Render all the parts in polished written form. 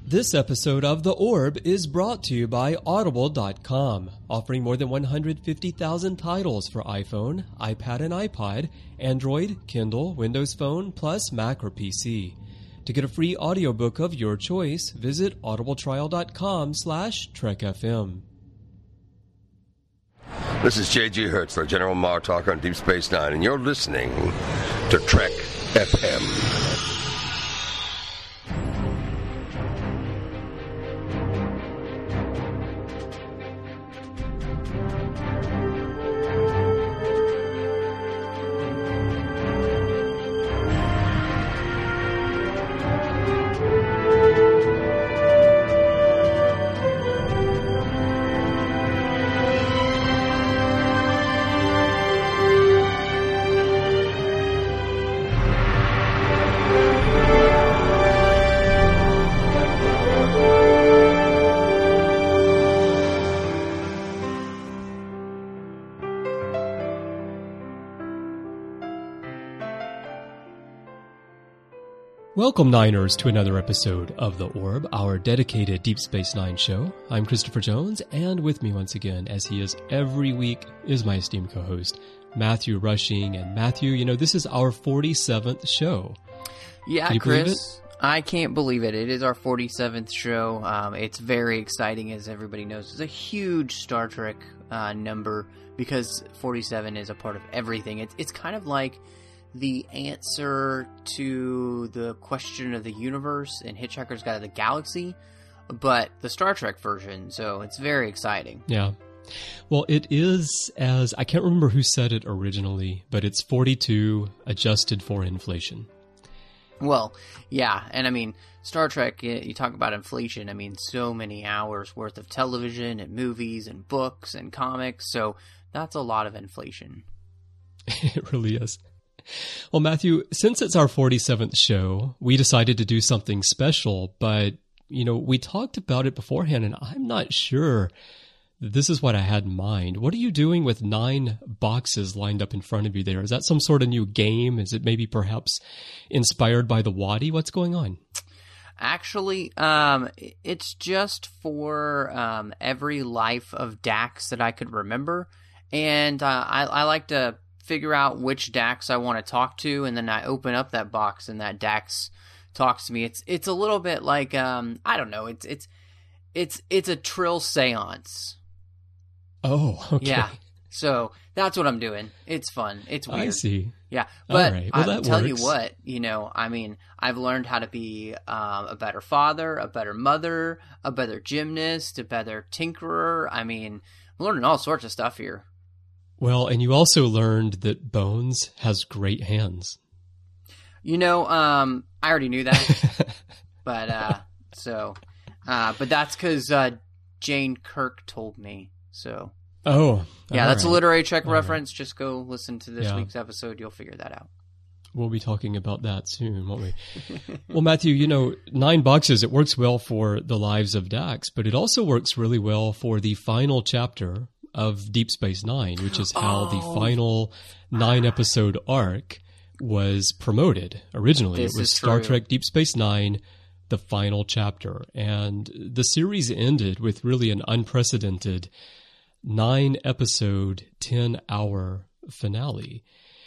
This episode of The Orb is brought to you by Audible.com, offering more than 150,000 titles for iPhone, iPad and iPod, Android, Kindle, Windows Phone, plus Mac or PC. To get a free audiobook of your choice, visit audibletrial.com/TrekFM. This is J.G. Hertzler, General Martok on Deep Space Nine, and you're listening to Trek FM. Welcome, Niners, to another episode of The Orb, our dedicated Deep Space Nine show. I'm Christopher Jones, and with me once again, as he is every week, is my esteemed co-host, Matthew Rushing. And Matthew, you know, this is our 47th show. Yeah, Chris, I can't believe it. It is our 47th show. It's very exciting, as everybody knows. It's a huge Star Trek number because 47 is a part of everything. It's kind of like the answer to the question of the universe in Hitchhiker's Guide to the Galaxy, but the Star Trek version, so it's very exciting. Yeah. Well, it is, as I can't remember who said it originally, but it's 42 adjusted for inflation. Well, yeah, and I mean, Star Trek, you talk about inflation, I mean, so many hours worth of television and movies and books and comics, so that's a lot of inflation. It really is. Well, Matthew, since it's our 47th show, we decided to do something special, but, you know, we talked about it beforehand, and I'm not sure that this is what I had in mind. What are you doing with 9 boxes lined up in front of you there? Is that some sort of new game? Is it maybe perhaps inspired by the Wadi? What's going on? Actually, it's just for every life of Dax that I could remember, and I like to figure out which Dax I want to talk to, and then I open up that box and that Dax talks to me. It's a little bit like I don't know. It's a Trill seance. Oh, okay. Yeah. So that's what I'm doing. It's fun. It's weird. I see. Yeah, but right. Well, I'll tell you what. You know, I mean, I've learned how to be a better father, a better mother, a better gymnast, a better tinkerer. I mean, I'm learning all sorts of stuff here. Well, and you also learned that Bones has great hands. You know, I already knew that, but that's because Jane Kirk told me. So, yeah, that's a literary Trek reference. Just go listen to this week's episode; you'll figure that out. We'll be talking about that soon, won't we? Well, Matthew, you know, 9 boxes, it works well for the lives of Dax, but it also works really well for the final chapter of Deep Space Nine, which is how the final 9-episode arc was promoted originally. It was Star Trek Deep Space Nine, the final chapter. And the series ended with really an unprecedented 9-episode, 10-hour finale.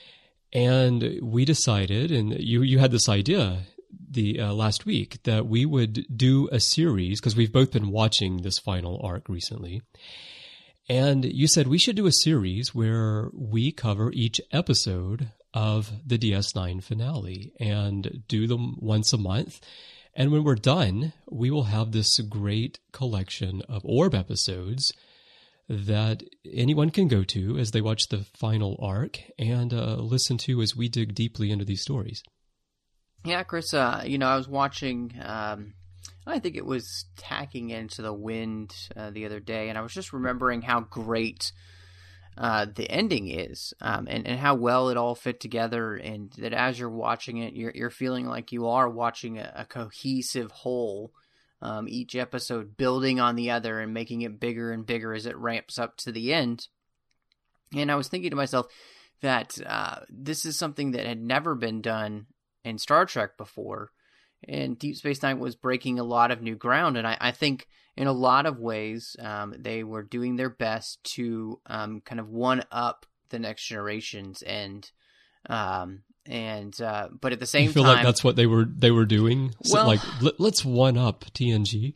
And we decided, and you had this idea the last week, that we would do a series, because we've both been watching this final arc recently. And you said we should do a series where we cover each episode of the DS9 finale and do them once a month. And when we're done, we will have this great collection of Orb episodes that anyone can go to as they watch the final arc and listen to as we dig deeply into these stories. Yeah, Chris, you know, I was watching I think it was Tacking Into the Wind the other day, and I was just remembering how great the ending is, and how well it all fit together, and that as you're watching it, you're feeling like you are watching a cohesive whole, each episode building on the other and making it bigger and bigger as it ramps up to the end. And I was thinking to myself that this is something that had never been done in Star Trek before, and Deep Space Nine was breaking a lot of new ground. And I think in a lot of ways, they were doing their best to kind of one up the Next Generations, but at the same time, you feel like that's what they were doing. So, well, like let's one up TNG.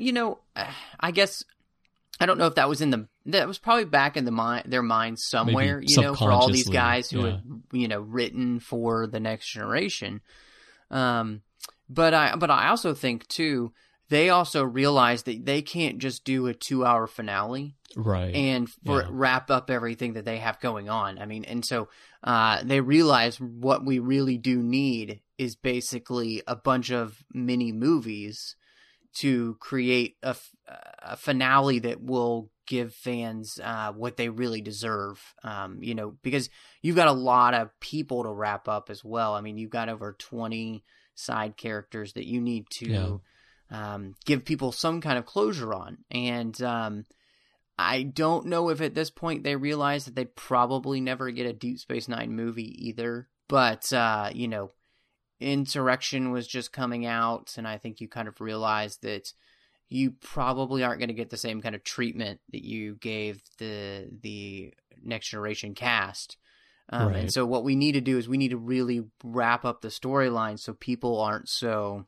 I guess I don't know if that was that was probably back in their minds somewhere. Maybe for all these guys who yeah. had written for the Next Generation. But I also think too, they also realize that they can't just do a 2-hour finale, right? And wrap up everything that they have going on. I mean, and so they realize what we really do need is basically a bunch of mini movies to create a finale that will give fans what they really deserve. Because you've got a lot of people to wrap up as well. I mean, you've got over 20 side characters that you need to give people some kind of closure on. And I don't know if at this point they realize that they'd probably never get a Deep Space Nine movie either. But, Insurrection was just coming out, and I think you kind of realized that you probably aren't going to get the same kind of treatment that you gave the Next Generation cast. Right. And so what we need to do is we need to really wrap up the storyline so people aren't so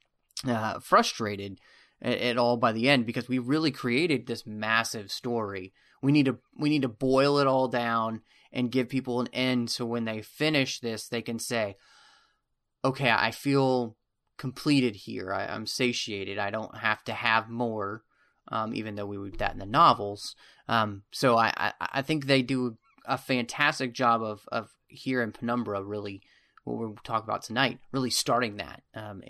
frustrated at all by the end, because we really created this massive story. We need to boil it all down and give people an end, so when they finish this, they can say, okay, I feel completed here. I'm satiated. I don't have to have more, even though we would do that in the novels. So I think they do a fantastic job of here in Penumbra, really, what we'll talk about tonight, really starting that,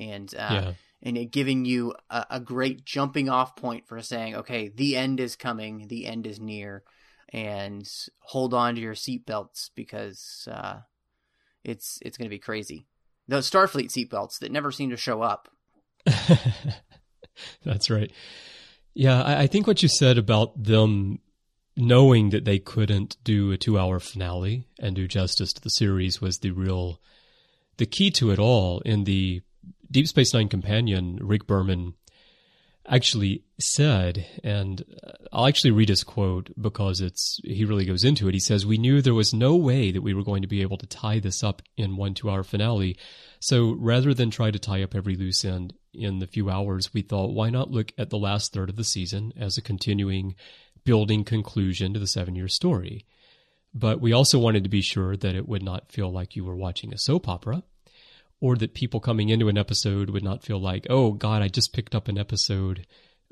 and it giving you a great jumping off point for saying, okay, the end is coming, the end is near, and hold on to your seatbelts, because it's going to be crazy. Those Starfleet seatbelts that never seem to show up. That's right. Yeah, I think what you said about them knowing that they couldn't do a 2-hour finale and do justice to the series was the key to it all. In the Deep Space Nine companion, Rick Berman actually said, and I'll actually read his quote because he really goes into it. He says, "We knew there was no way that we were going to be able to tie this up in one 2-hour finale. So rather than try to tie up every loose end in the few hours, we thought, why not look at the last third of the season as a continuing, building conclusion to the 7-year story? But we also wanted to be sure that it would not feel like you were watching a soap opera, or that people coming into an episode would not feel like, oh God, I just picked up an episode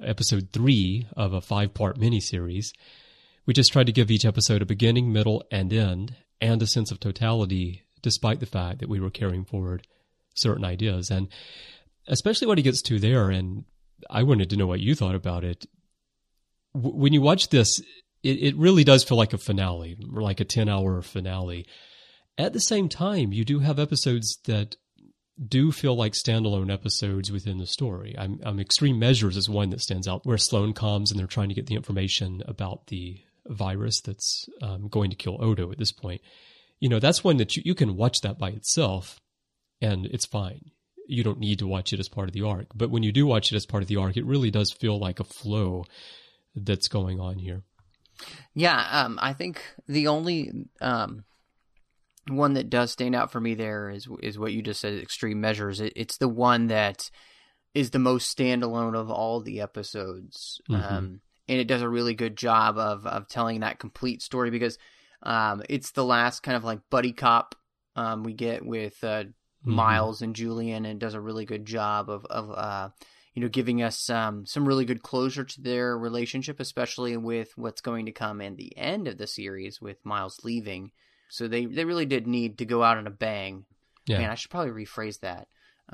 3 of a 5-part miniseries. We just tried to give each episode a beginning, middle, and end, and a sense of totality, despite the fact that we were carrying forward certain ideas." And especially what he gets to there, and I wanted to know what you thought about it. When you watch this, it really does feel like a finale, like a 10-hour finale. At the same time, you do have episodes that do feel like standalone episodes within the story. Extreme Measures is one that stands out, where Sloan comes and they're trying to get the information about the virus that's going to kill Odo at this point. That's one that you can watch that by itself, and it's fine. You don't need to watch it as part of the arc. But when you do watch it as part of the arc, it really does feel like a flow that's going on here. Yeah, I think the only one that does stand out for me there is what you just said, Extreme Measures. It's the one that is the most standalone of all the episodes. Mm-hmm. And it does a really good job of telling that complete story, because it's the last kind of like buddy cop we get with Miles and Julian, and it does a really good job of giving us some really good closure to their relationship, especially with what's going to come in the end of the series with Miles leaving. So they really did need to go out on a bang. Yeah. Man, I should probably rephrase that.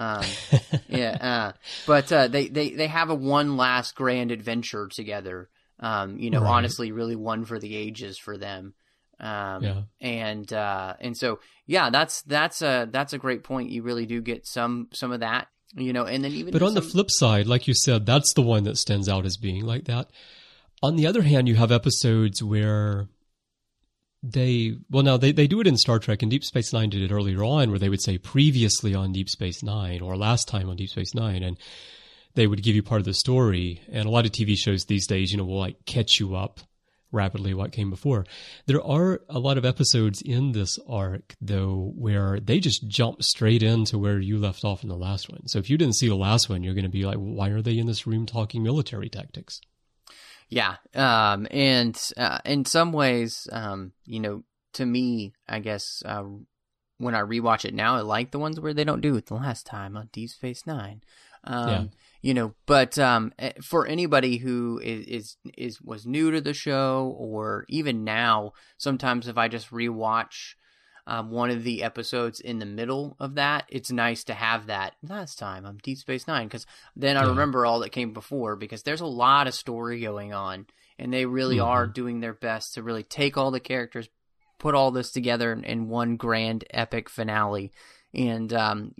But they have a one last grand adventure together. Right. Honestly, really one for the ages for them. And so that's a great point. You really do get some of that, and then even. But on the flip side, like you said, that's the one that stands out as being like that. On the other hand, you have episodes where they do it in Star Trek, and Deep Space Nine did it earlier on, where they would say previously on Deep Space Nine or last time on Deep Space Nine, and they would give you part of the story. And a lot of TV shows these days, will like catch you up rapidly what came before. There are a lot of episodes in this arc, though, where they just jump straight into where you left off in the last one. So if you didn't see the last one, you're going to be like, why are they in this room talking military tactics? Yeah. And in some ways, to me, I guess, when I rewatch it now, I like the ones where they don't do it the last time on Deep Space Nine. But for anybody who was new to the show, or even now, sometimes if I just rewatch one of the episodes in the middle of that, it's nice to have that last time on Deep Space Nine, because then I remember all that came before, because there's a lot of story going on, and they really are doing their best to really take all the characters, put all this together in one grand epic finale. And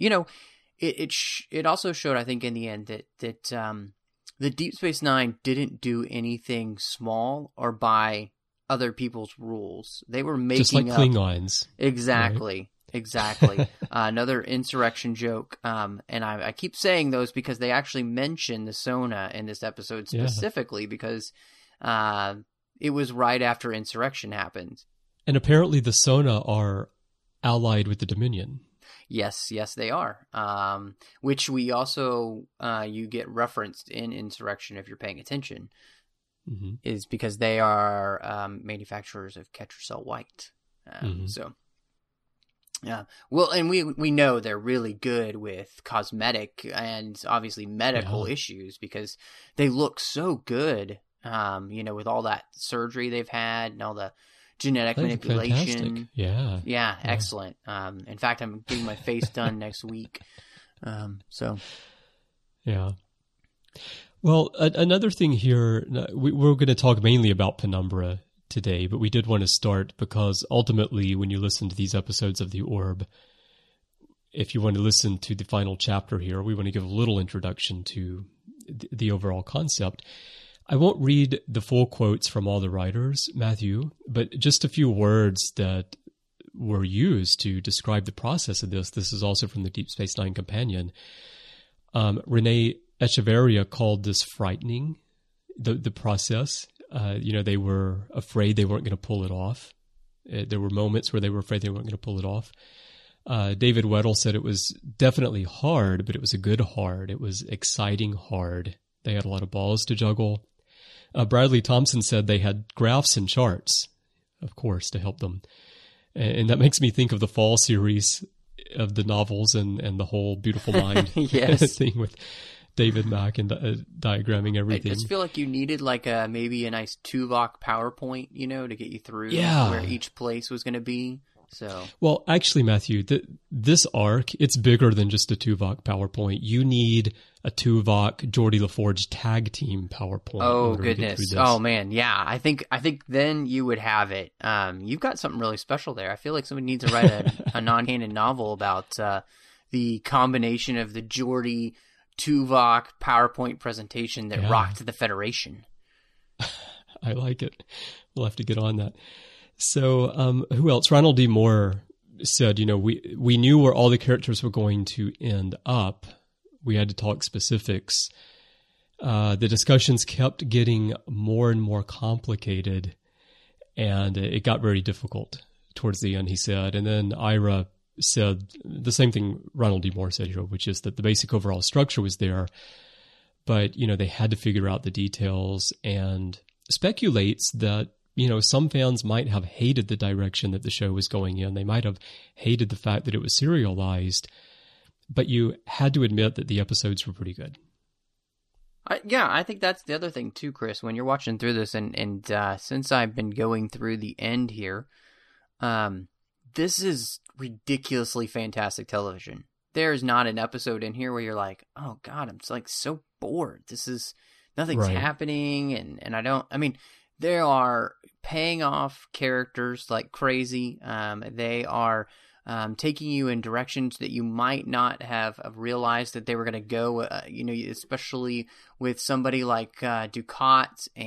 it also showed, I think, in the end that the Deep Space Nine didn't do anything small or by other people's rules. They were making just like Klingons. Exactly. Right? Exactly. Another insurrection joke. And I keep saying those because they actually mention the Sona in this episode specifically, because it was right after insurrection happened. And apparently the Sona are allied with the Dominion. Yes, they are. Which we also, you get referenced in Insurrection if you're paying attention, is because they are manufacturers of Ketracel White. So, yeah. Well, and we know they're really good with cosmetic and obviously medical issues, because they look so good, with all that surgery they've had and all the genetic manipulation. Fantastic. Yeah, excellent. In fact, I'm getting my face done next week. Yeah. Well, another thing here, we're going to talk mainly about Penumbra today, but we did want to start because ultimately when you listen to these episodes of The Orb, if you want to listen to the final chapter here, we want to give a little introduction to the overall concept. I won't read the full quotes from all the writers, Matthew, but just a few words that were used to describe the process of this. This is also from the Deep Space Nine Companion. Renee Echeverria called this frightening, the process. They were afraid they weren't going to pull it off. There were moments where they were afraid they weren't going to pull it off. David Weddle said it was definitely hard, but it was a good hard. It was exciting hard. They had a lot of balls to juggle. Bradley Thompson said they had graphs and charts, of course, to help them. And that makes me think of the fall series of the novels and the whole Beautiful Mind thing with David Mack and diagramming everything. I just feel like you needed maybe a nice Tuvok PowerPoint, to get you through where each place was going to be. So, well, actually, Matthew, this arc, it's bigger than just a Tuvok PowerPoint. You need a Tuvok Geordi LaForge tag team PowerPoint. Oh goodness! Oh man, yeah. I think then you would have it. You've got something really special there. I feel like somebody needs to write a non-canon novel about the combination of the Geordi Tuvok PowerPoint presentation that rocked the Federation. I like it. We'll have to get on that. So who else? Ronald D. Moore said, we knew where all the characters were going to end up. We had to talk specifics. The discussions kept getting more and more complicated, and it got very difficult towards the end, he said. And then Ira said the same thing Ronald D. Moore said here, which is that the basic overall structure was there, but, they had to figure out the details, and speculates that some fans might have hated the direction that the show was going in. They might have hated the fact that it was serialized, but you had to admit that the episodes were pretty good. I think that's the other thing too, Chris, when you're watching through this, and since I've been going through the end here, this is ridiculously fantastic television. There's not an episode in here where you're like, oh God, I'm so bored. Nothing's happening. And they are paying off characters like crazy. They are taking you in directions that you might not have realized that they were going to go, especially with somebody like Dukat and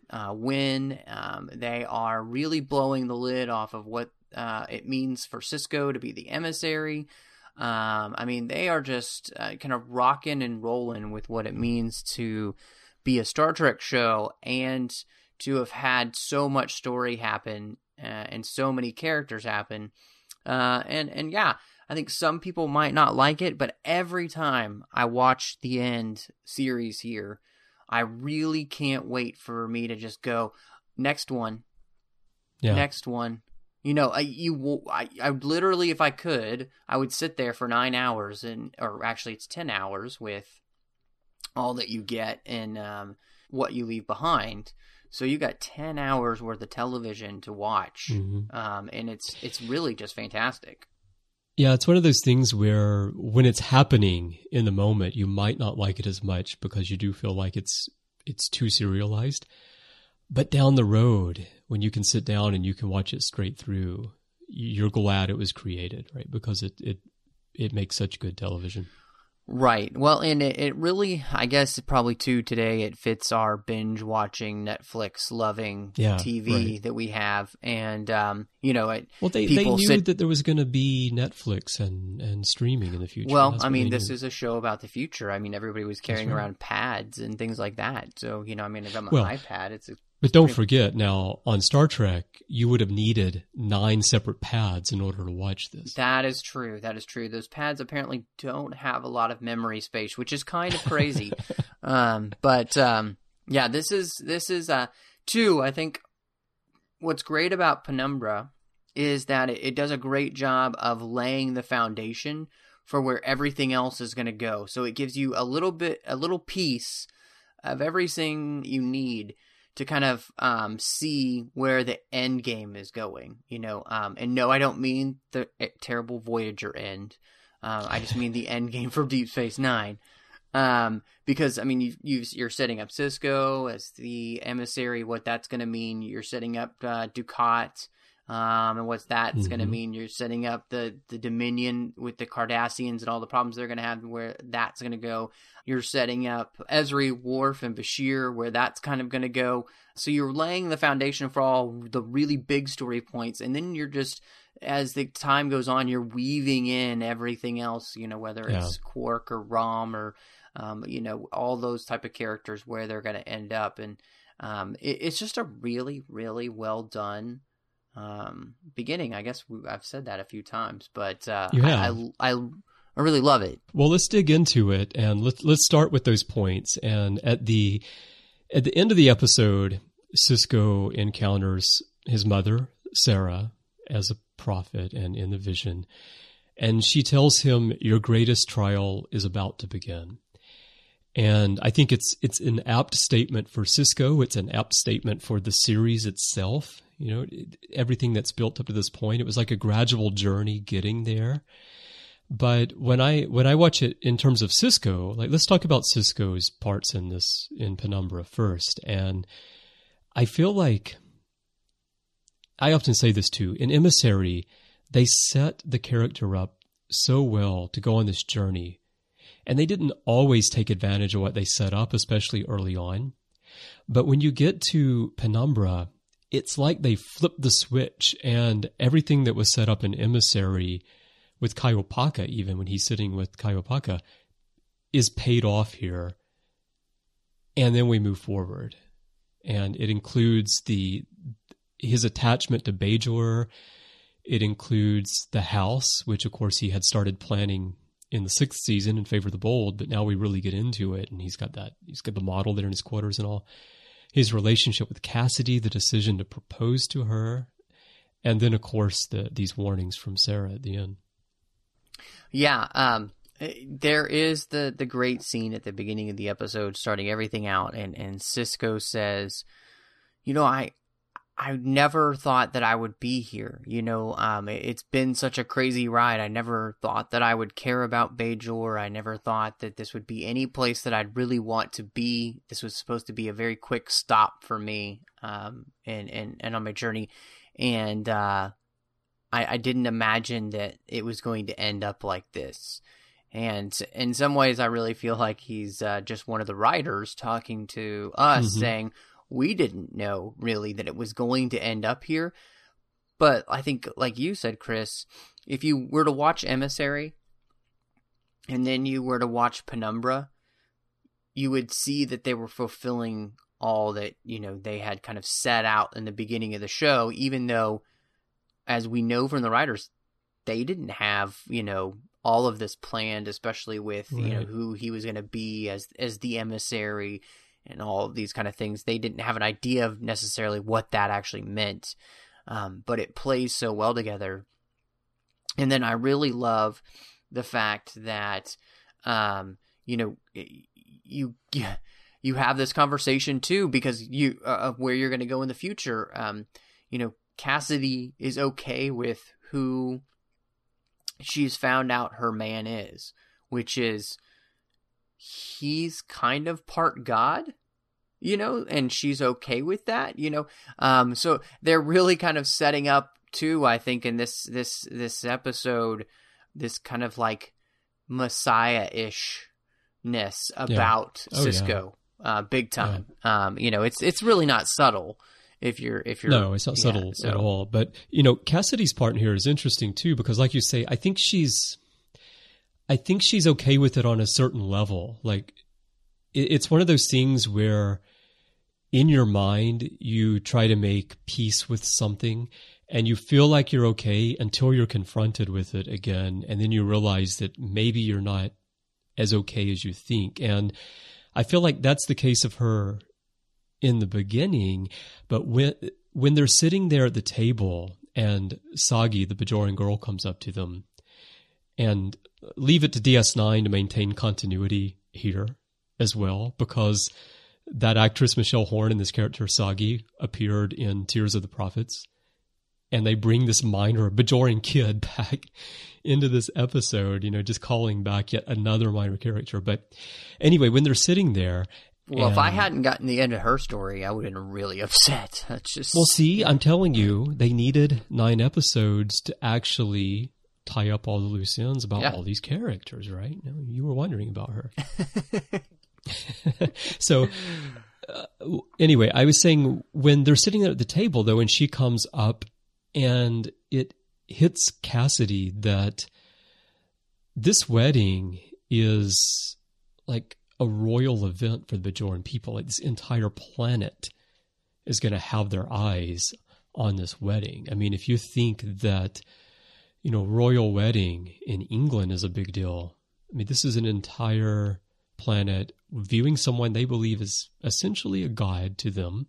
win. They are really blowing the lid off of what it means for Sisko to be the emissary. I mean, they are just kind of rocking and rolling with what it means to be a Star Trek show and to have had so much story happen and so many characters happen. And yeah, I think some people might not like it, but every time I watch the end series here, I really can't wait for me to just go, next one, next one. You know, I literally, if I could, I would sit there for 9 hours, or actually it's 10 hours with all that you get and what you leave behind. So you got 10 hours worth of television to watch, and it's really just fantastic. Yeah, it's one of those things where when it's happening in the moment, you might not like it as much because you do feel like it's too serialized. But down the road, when you can sit down and you can watch it straight through, you're glad it was created, right? Because it makes such good television. Right. Well, and it really, I guess probably too today, it fits our binge watching, Netflix loving TV that we have. And, you know, they knew that there was going to be Netflix and streaming in the future. Well, I mean, this is a show about the future. I mean, everybody was carrying around pads and things like that. So, you know, I mean, if I'm an iPad, But don't forget, now, on Star Trek, you would have needed 9 separate pads in order to watch this. That is true. That is true. Those pads apparently don't have a lot of memory space, which is kind of crazy. Yeah, this is too, I think what's great about Penumbra is that it does a great job of laying the foundation for where everything else is going to go. So it gives you a little piece of everything you need to kind of see where the end game is going, you know. And no, I don't mean the terrible Voyager end. I just mean the end game for Deep Space Nine. Because, I mean, you're setting up Sisko as the emissary, what that's going to mean. You're setting up Dukat, and what's that's going to mean. You're setting up the Dominion with the Cardassians and all the problems they're going to have, where that's going to go. You're setting up Ezri, Worf, and Bashir, where that's kind of going to go. So you're laying the foundation for all the really big story points, and then you're just, as the time goes on, you're weaving in everything else, you know, whether it's Quark or Rom or, you know, all those type of characters, where they're going to end up. And it's just a really, really well done beginning. I guess I've said that a few times, but I really love it. Well, let's dig into it, and let's start with those points. And at the end of the episode, Sisko encounters his mother, Sarah, as a prophet and in the vision, and she tells him, "Your greatest trial is about to begin." And I think it's an apt statement for Sisko. It's an apt statement for the series itself. You know, everything that's built up to this point, it was like a gradual journey getting there. But when I watch it in terms of Sisko, like, let's talk about Sisko's parts in Penumbra first. And I feel like, I often say this too, in Emissary, they set the character up so well to go on this journey. And they didn't always take advantage of what they set up, especially early on. But when you get to Penumbra, it's like they flipped the switch, and everything that was set up in Emissary with Kaiopaka, even when he's sitting with Kaiopaka, is paid off here. And then we move forward. And it includes his attachment to Bajor. It includes the house, which of course he had started planning in the 6th season in Favor of the Bold, but now we really get into it, and he's got the model there in his quarters and all. His relationship with Cassidy, the decision to propose to her, and then of course these warnings from Sarah at the end. Yeah, there is the great scene at the beginning of the episode, starting everything out, and Sisko says, "You know, I never thought that I would be here. You know, it's been such a crazy ride. I never thought that I would care about Bajor. I never thought that this would be any place that I'd really want to be. This was supposed to be a very quick stop for me, and on my journey. And I didn't imagine that it was going to end up like this." And in some ways, I really feel like he's just one of the writers talking to us, saying, we didn't know really that it was going to end up here. But I think, like you said, Chris, if you were to watch Emissary and then you were to watch Penumbra, you would see that they were fulfilling all that, they had kind of set out in the beginning of the show, even though, as we know from the writers, they didn't have, all of this planned, especially with, right. Who he was going to be as the emissary and all of these kind of things. They didn't have an idea of necessarily what that actually meant. But it plays so well together. And then I really love the fact that, you have this conversation too, because of where you're going to go in the future. Cassidy is okay with who she's found out her man is, which is he's kind of part God, and she's okay with that, so they're really kind of setting up too, I think, in this episode, this kind of like Messiah-ishness about Sisko, big time. Yeah. It's really not subtle. If you're no, it's not subtle at all. But Cassidy's part here is interesting too, because like you say, I think she's okay with it on a certain level. Like it's one of those things where in your mind you try to make peace with something and you feel like you're okay until you're confronted with it again, and then you realize that maybe you're not as okay as you think. And I feel like that's the case of her in the beginning, but when they're sitting there at the table and Sagi, the Bajoran girl, comes up to them, and leave it to DS9 to maintain continuity here as well, because that actress Michelle Horn and this character Sagi appeared in Tears of the Prophets, and they bring this minor Bajoran kid back into this episode, just calling back yet another minor character. But anyway, when they're sitting there. Well, if I hadn't gotten the end of her story, I would have been really upset. That's just... Well, see, I'm telling you, they needed 9 episodes to actually tie up all the loose ends about all these characters, right? You were wondering about her. So, anyway, I was saying when they're sitting there at the table, though, and she comes up and it hits Cassidy that this wedding is like a royal event for the Bajoran people. Like this entire planet is going to have their eyes on this wedding. I mean, if you think that, royal wedding in England is a big deal, I mean, this is an entire planet viewing someone they believe is essentially a god to them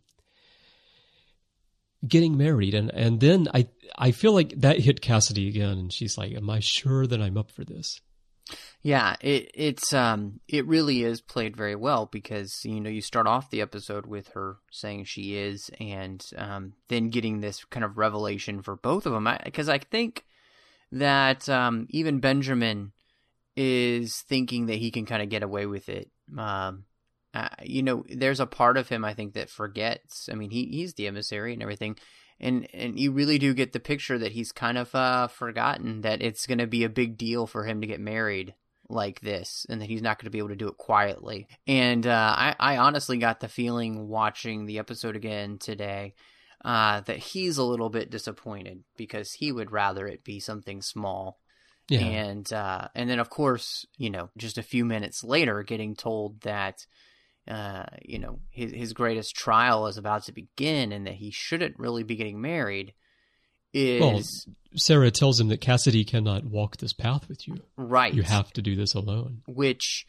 getting married. And then I feel like that hit Cassidy again, and she's like, am I sure that I'm up for this? Yeah, it really is played very well, because you start off the episode with her saying she is, and then getting this kind of revelation for both of them. Because I think that even Benjamin is thinking that he can kind of get away with it. There's a part of him, I think, that forgets. I mean, he's the emissary and everything. And you really do get the picture that he's kind of forgotten that it's going to be a big deal for him to get married like this, and that he's not going to be able to do it quietly. And I honestly got the feeling watching the episode again today that he's a little bit disappointed, because he would rather it be something small. Yeah. And then, of course, just a few minutes later, getting told that his greatest trial is about to begin, and that he shouldn't really be getting married. Well, Sarah tells him that Cassidy cannot walk this path with you. Right. You have to do this alone. Which,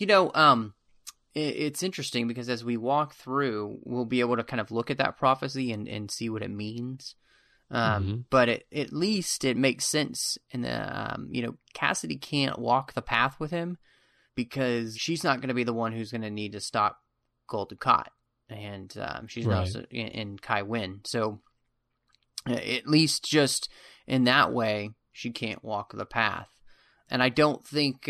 it's interesting, because as we walk through, we'll be able to kind of look at that prophecy and see what it means. But at least it makes sense. And Cassidy can't walk the path with him, because she's not going to be the one who's going to need to stop Gul Dukat, and she's right. Also in Kai Wynn. So at least just in that way, she can't walk the path. And I don't think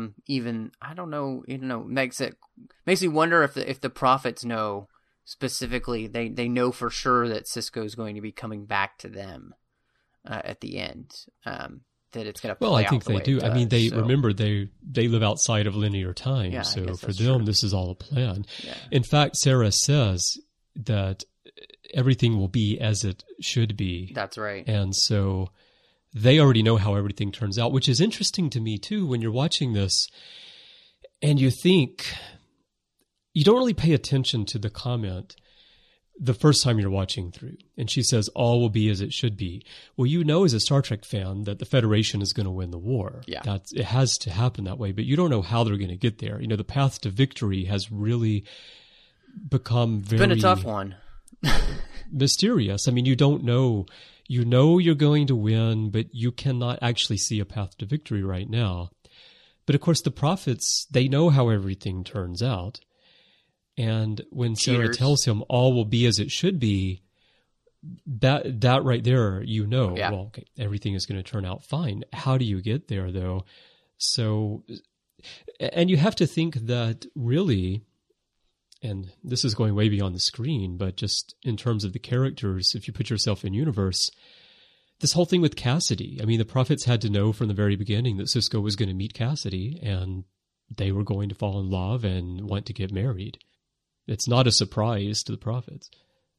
makes me wonder if the prophets know specifically, they know for sure that Sisko is going to be coming back to them at the end. That it's going to play out. Well, I think they do. Does, I mean, remember they live outside of linear time, so for them, this is all a plan. Yeah. In fact, Sarah says that everything will be as it should be. That's right. And so they already know how everything turns out, which is interesting to me too when you're watching this and you think, you don't really pay attention to the comment the first time you're watching through. And she says, all will be as it should be. Well, you know as a Star Trek fan that the Federation is going to win the war. Yeah. It has to happen that way, but you don't know how they're going to get there. You know, the path to victory has really become very... It's been a tough one. mysterious. I mean, you don't know. You know you're going to win, but you cannot actually see a path to victory right now. But of course, the prophets, they know how everything turns out. And when Sarah tells him all will be as it should be, that right there, you know, well, okay, everything is going to turn out fine. How do you get there, though? So, and you have to think that really, and this is going way beyond the screen, but just in terms of the characters, if you put yourself in universe, this whole thing with Cassidy, I mean, the prophets had to know from the very beginning that Sisko was going to meet Cassidy and they were going to fall in love and want to get married. It's not a surprise to the prophets.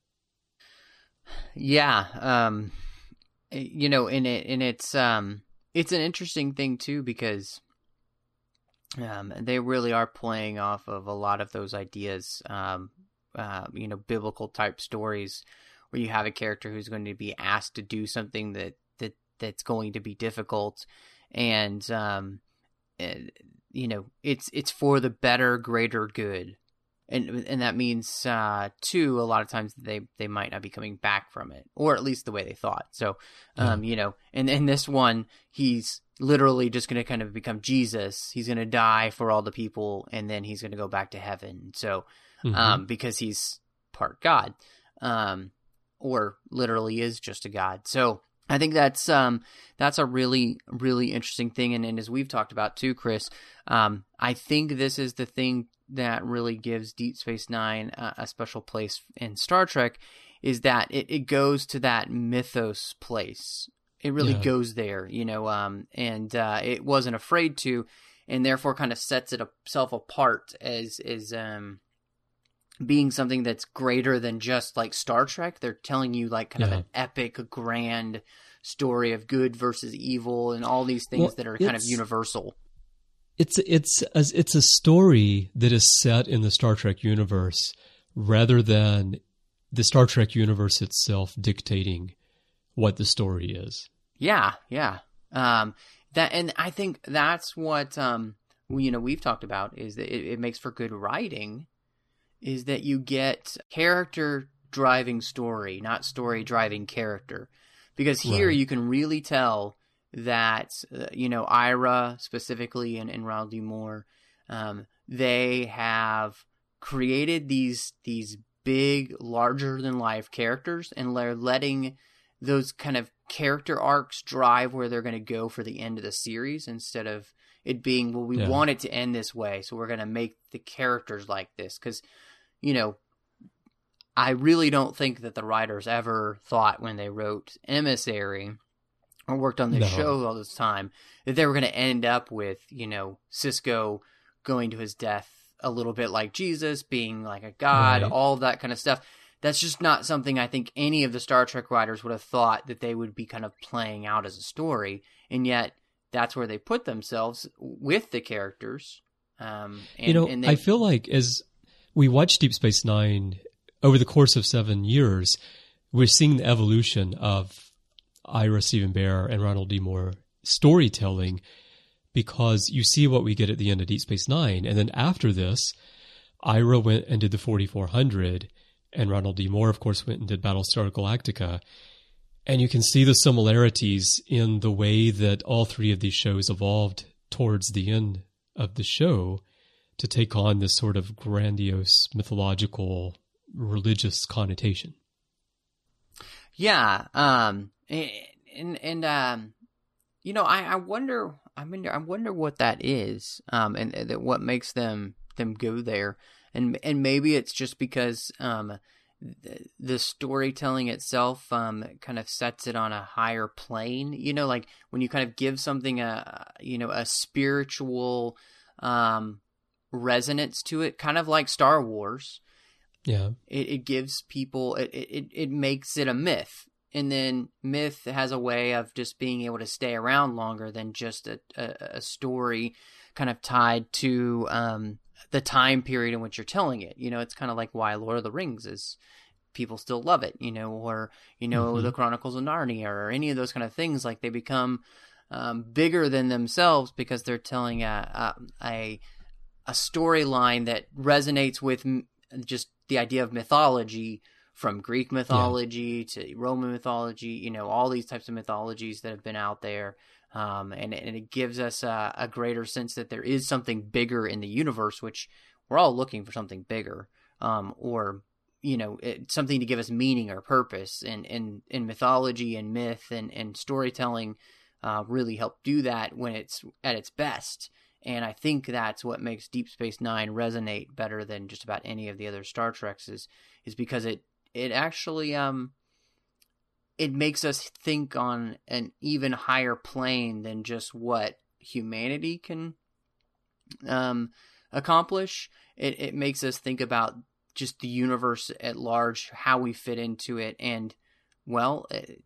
Yeah. You know, it's an interesting thing too, because they really are playing off of a lot of those ideas, you know, biblical type stories where you have a character who's going to be asked to do something that's going to be difficult, and you know, it's for the better, greater good. And that means, too, a lot of times they might not be coming back from it, or at least the way they thought. So, you know, and in this one, he's literally just going to kind of become Jesus. He's going to die for all the people, and then he's going to go back to heaven. So, because he's part God, or literally is just a God. So I think that's a really, really interesting thing. And as we've talked about too, Chris, I think this is the thing that really gives Deep Space Nine a special place in Star Trek, is that it goes to that mythos place. It really goes there, you know, and it wasn't afraid to, and therefore kind of sets itself apart as being something that's greater than just like Star Trek. They're telling you like kind of an epic, grand story of good versus evil and all these things that are kind of universal. It's a story that is set in the Star Trek universe rather than the Star Trek universe itself dictating what the story is. Yeah. And I think that's what you know, we've talked about, is that it makes for good writing, is that you get character driving story, not story driving character. Because here you can really tell that, you know, Ira specifically and Ronald D. Moore, they have created these big, larger than life characters, and they're letting those kind of character arcs drive where they're going to go for the end of the series, instead of it being, well, we want it to end this way, so we're going to make the characters like this. Because, you know, I really don't think that the writers ever thought when they wrote Emissary or worked on this show all this time that they were going to end up with, you know, Sisko going to his death a little bit like Jesus, being like a god, all of that kind of stuff. That's just not something I think any of the Star Trek writers would have thought that they would be kind of playing out as a story. And yet that's where they put themselves with the characters. You know, I feel like as we watch Deep Space Nine over the course of 7 years, we're seeing the evolution of Ira Steven Behr and Ronald D. Moore storytelling, because you see what we get at the end of Deep Space Nine. And then after this, Ira went and did the 4400, and Ronald D. Moore, of course, went and did Battlestar Galactica. And you can see the similarities in the way that all three of these shows evolved towards the end of the show to take on this sort of grandiose, mythological, religious connotation. Yeah. You know, I wonder what that is, and that what makes them go there, and maybe it's just because the storytelling itself kind of sets it on a higher plane. You know, like when you kind of give something a spiritual resonance to it, kind of like Star Wars. Yeah. It gives people, it makes it a myth. And then myth has a way of just being able to stay around longer than just a story kind of tied to the time period in which you're telling it. It's kind of like why Lord of the Rings is, people still love it, or, the Chronicles of Narnia or any of those kind of things. Like, they become bigger than themselves because they're telling a storyline that resonates with just the idea of mythology, from Greek mythology to Roman mythology, all these types of mythologies that have been out there. And it gives us a greater sense that there is something bigger in the universe, which we're all looking for something bigger, or, something to give us meaning or purpose. And mythology and myth and storytelling really help do that when it's at its best. And I think that's what makes Deep Space Nine resonate better than just about any of the other Star Treks is because it actually it makes us think on an even higher plane than just what humanity can accomplish. It makes us think about just the universe at large, how we fit into it, and well,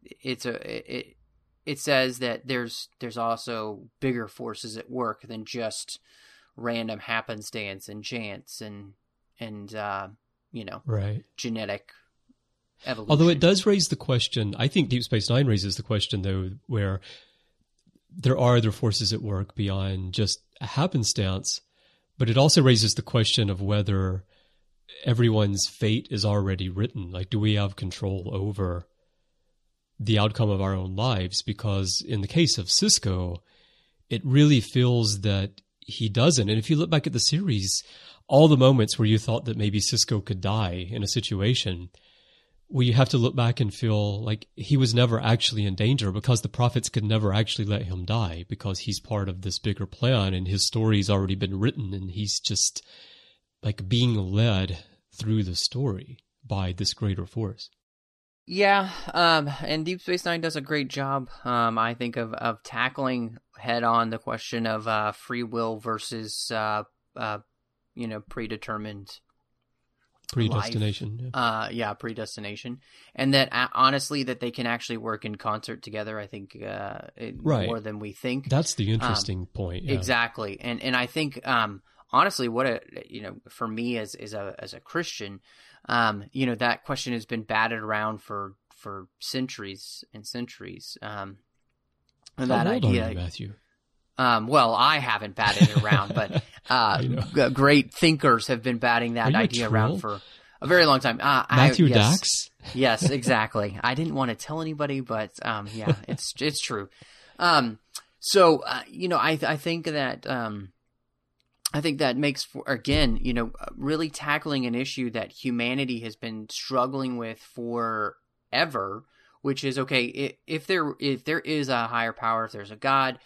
it says that there's also bigger forces at work than just random happenstance and chance and right, genetic evolution. Although it does raise the question, I think Deep Space Nine raises the question, though, where there are other forces at work beyond just a happenstance, but it also raises the question of whether everyone's fate is already written. Like, do we have control over the outcome of our own lives? Because in the case of Sisko, it really feels that he doesn't. And if you look back at the series, all the moments where you thought that maybe Sisko could die in a situation, well, you have to look back and feel like he was never actually in danger, because the prophets could never actually let him die, because he's part of this bigger plan and his story's already been written, and he's just like being led through the story by this greater force. Yeah, and Deep Space Nine does a great job, I think, of tackling head on the question of free will versus predetermined predestination. Predestination, and that honestly that they can actually work in concert together. I think right. more than we think. That's the interesting point. Yeah. Exactly, and I think honestly, what for me as a Christian, that question has been batted around for centuries and centuries. And that idea, are you, Matthew? Well, I haven't batted it around, but great thinkers have been batting that idea around for a very long time. Matthew Dax? Yes, exactly. I didn't want to tell anybody, but yeah, it's true. So I think that I think that makes for, again, really tackling an issue that humanity has been struggling with forever, which is, okay, if there is a higher power, if there's a God,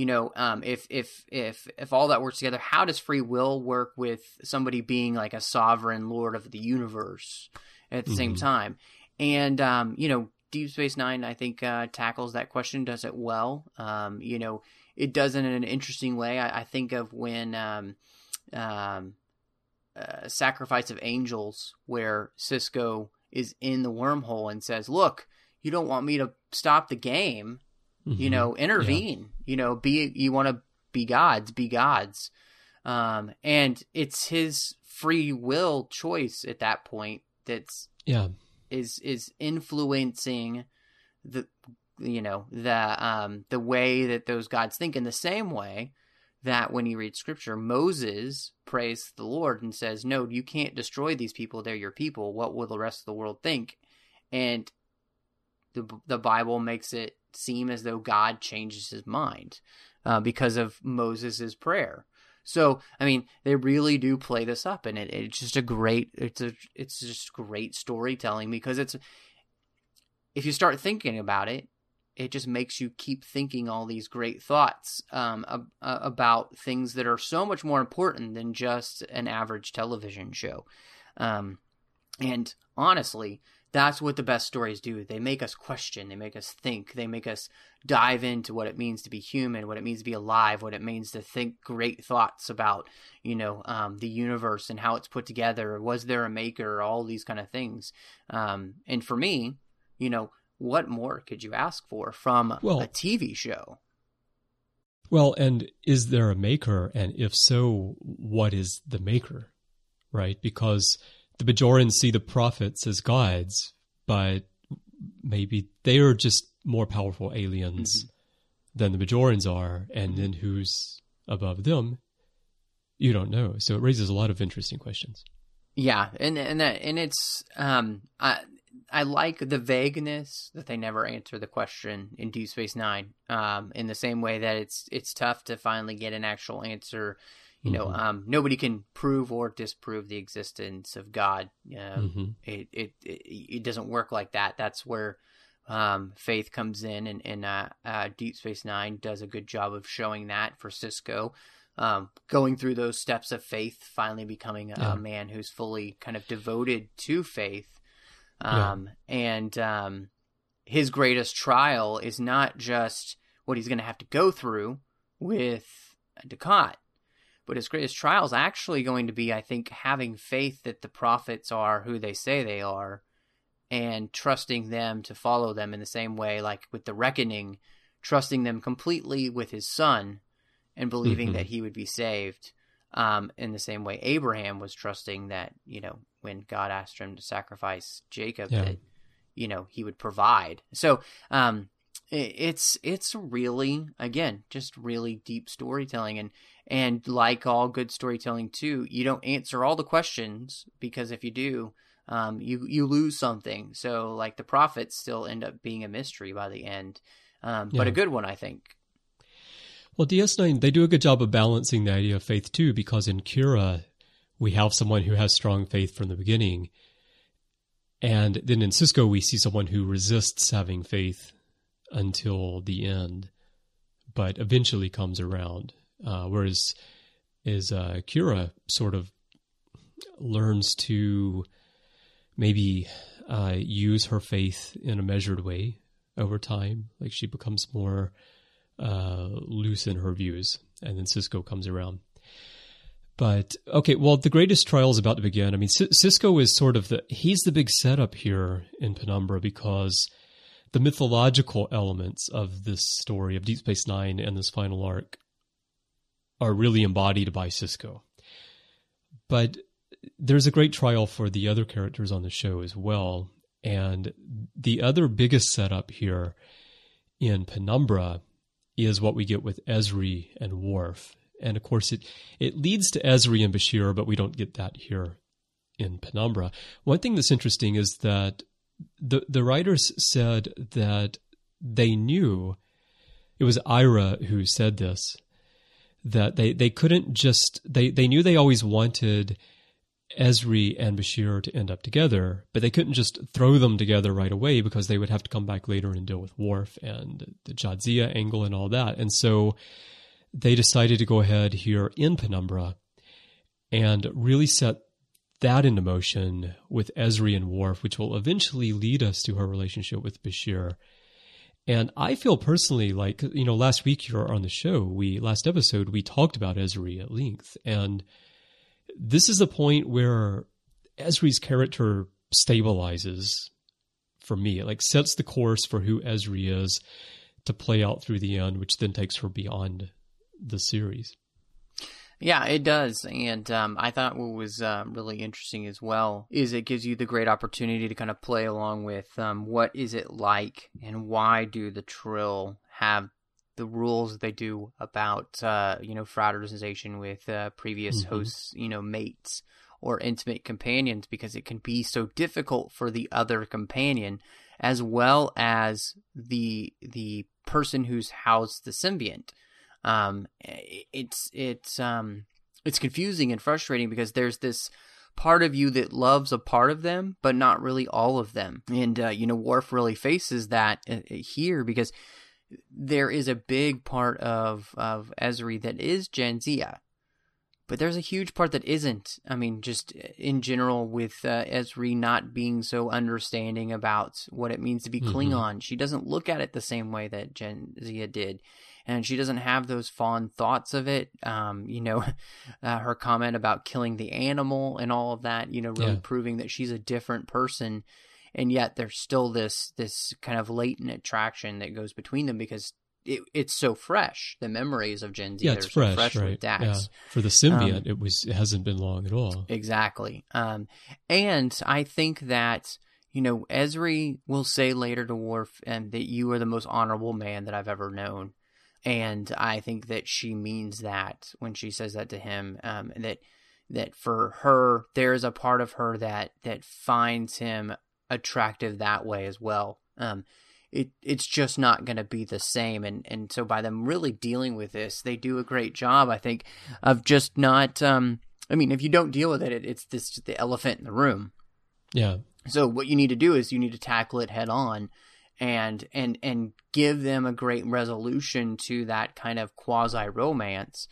if all that works together, how does free will work with somebody being like a sovereign lord of the universe at the same time? And, Deep Space Nine, I think, tackles that question, does it well. It does it in an interesting way. I think of when Sacrifice of Angels, where Sisko is in the wormhole and says, look, you don't want me to stop the game, intervene, you want to be gods, be gods. And it's his free will choice at that point that's is influencing the way that those gods think, in the same way that when you read scripture, Moses prays the Lord and says, no, you can't destroy these people. They're your people. What will the rest of the world think? And the Bible makes it seem as though God changes his mind because of Moses's prayer. So, I mean, they really do play this up, and it's just great storytelling, because if you start thinking about it, it just makes you keep thinking all these great thoughts about things that are so much more important than just an average television show. And honestly, That's what the best stories do. They make us question. They make us think. They make us dive into what it means to be human, what it means to be alive, what it means to think great thoughts about, the universe and how it's put together. Was there a maker? All these kind of things. And for me, what more could you ask for from a TV show? Well, and is there a maker? And if so, what is the maker? Right? Because the Bajorans see the prophets as gods, but maybe they are just more powerful aliens than the Bajorans are, and then who's above them? You don't know. So it raises a lot of interesting questions. Yeah, and it's I like the vagueness that they never answer the question in Deep Space Nine. In the same way that it's tough to finally get an actual answer. Nobody can prove or disprove the existence of God. It doesn't work like that. That's where faith comes in, and Deep Space Nine does a good job of showing that for Sisko, going through those steps of faith, finally becoming a man who's fully kind of devoted to faith. And his greatest trial is not just what he's going to have to go through with Dukat. But his greatest trial is actually going to be, I think, having faith that the prophets are who they say they are, and trusting them to follow them in the same way, like with the Reckoning, trusting them completely with his son and believing that he would be saved, in the same way Abraham was trusting that, when God asked him to sacrifice Jacob, that, he would provide. So it's really, again, just really deep storytelling. And like all good storytelling too, you don't answer all the questions, because if you do, you lose something. So like the prophets still end up being a mystery by the end, but a good one, I think. Well, DS9, they do a good job of balancing the idea of faith too, because in Kira, we have someone who has strong faith from the beginning. And then in Sisko, we see someone who resists having faith until the end, but eventually comes around. Whereas Kira sort of learns to maybe use her faith in a measured way over time. Like she becomes more loose in her views, and then Sisko comes around. But, okay, well, the greatest trial is about to begin. I mean, Sisko is sort of he's the big setup here in Penumbra, because the mythological elements of this story of Deep Space Nine and this final arc are really embodied by Sisko. But there's a great trial for the other characters on the show as well. And the other biggest setup here in Penumbra is what we get with Ezri and Worf. And of course, it leads to Ezri and Bashir, but we don't get that here in Penumbra. One thing that's interesting is that the writers said that they knew, it was Ira who said this, that they couldn't just, they knew they always wanted Ezri and Bashir to end up together, but they couldn't just throw them together right away, because they would have to come back later and deal with Worf and the Jadzia angle and all that. And so they decided to go ahead here in Penumbra and really set that into motion with Ezri and Worf, which will eventually lead us to her relationship with Bashir. And I feel personally like, last week here on the show, last episode, we talked about Ezri at length. And this is the point where Ezri's character stabilizes for me. It like sets the course for who Ezri is to play out through the end, which then takes her beyond the series. Yeah, it does. And I thought what was really interesting as well is it gives you the great opportunity to kind of play along with what is it like, and why do the Trill have the rules they do about, fraternization with previous hosts, mates or intimate companions, because it can be so difficult for the other companion, as well as the person who's housed the symbiont. It's confusing and frustrating, because there's this part of you that loves a part of them, but not really all of them. And, Worf really faces that here, because there is a big part of Ezri that is Jadzia, But there's a huge part that isn't. I mean, just in general with Ezri not being so understanding about what it means to be Klingon. She doesn't look at it the same way that Jadzia did. And she doesn't have those fond thoughts of it. Her comment about killing the animal and all of that, really proving that she's a different person. And yet there's still this kind of latent attraction that goes between them because it's so fresh. The memories of Jadzia it's are fresh, so fresh right? with Dax. Yeah. For the symbiont, it hasn't been long at all. Exactly. And I think that, Ezri will say later to Worf that you are the most honorable man that I've ever known. And I think that she means that when she says that to him, that for her, there is a part of her that finds him attractive that way as well. It's just not going to be the same. And so by them really dealing with this, they do a great job, I think, of just not, if you don't deal with it, it's just the elephant in the room. Yeah. So what you need to do is you need to tackle it head on and give them a great resolution to that kind of quasi romance.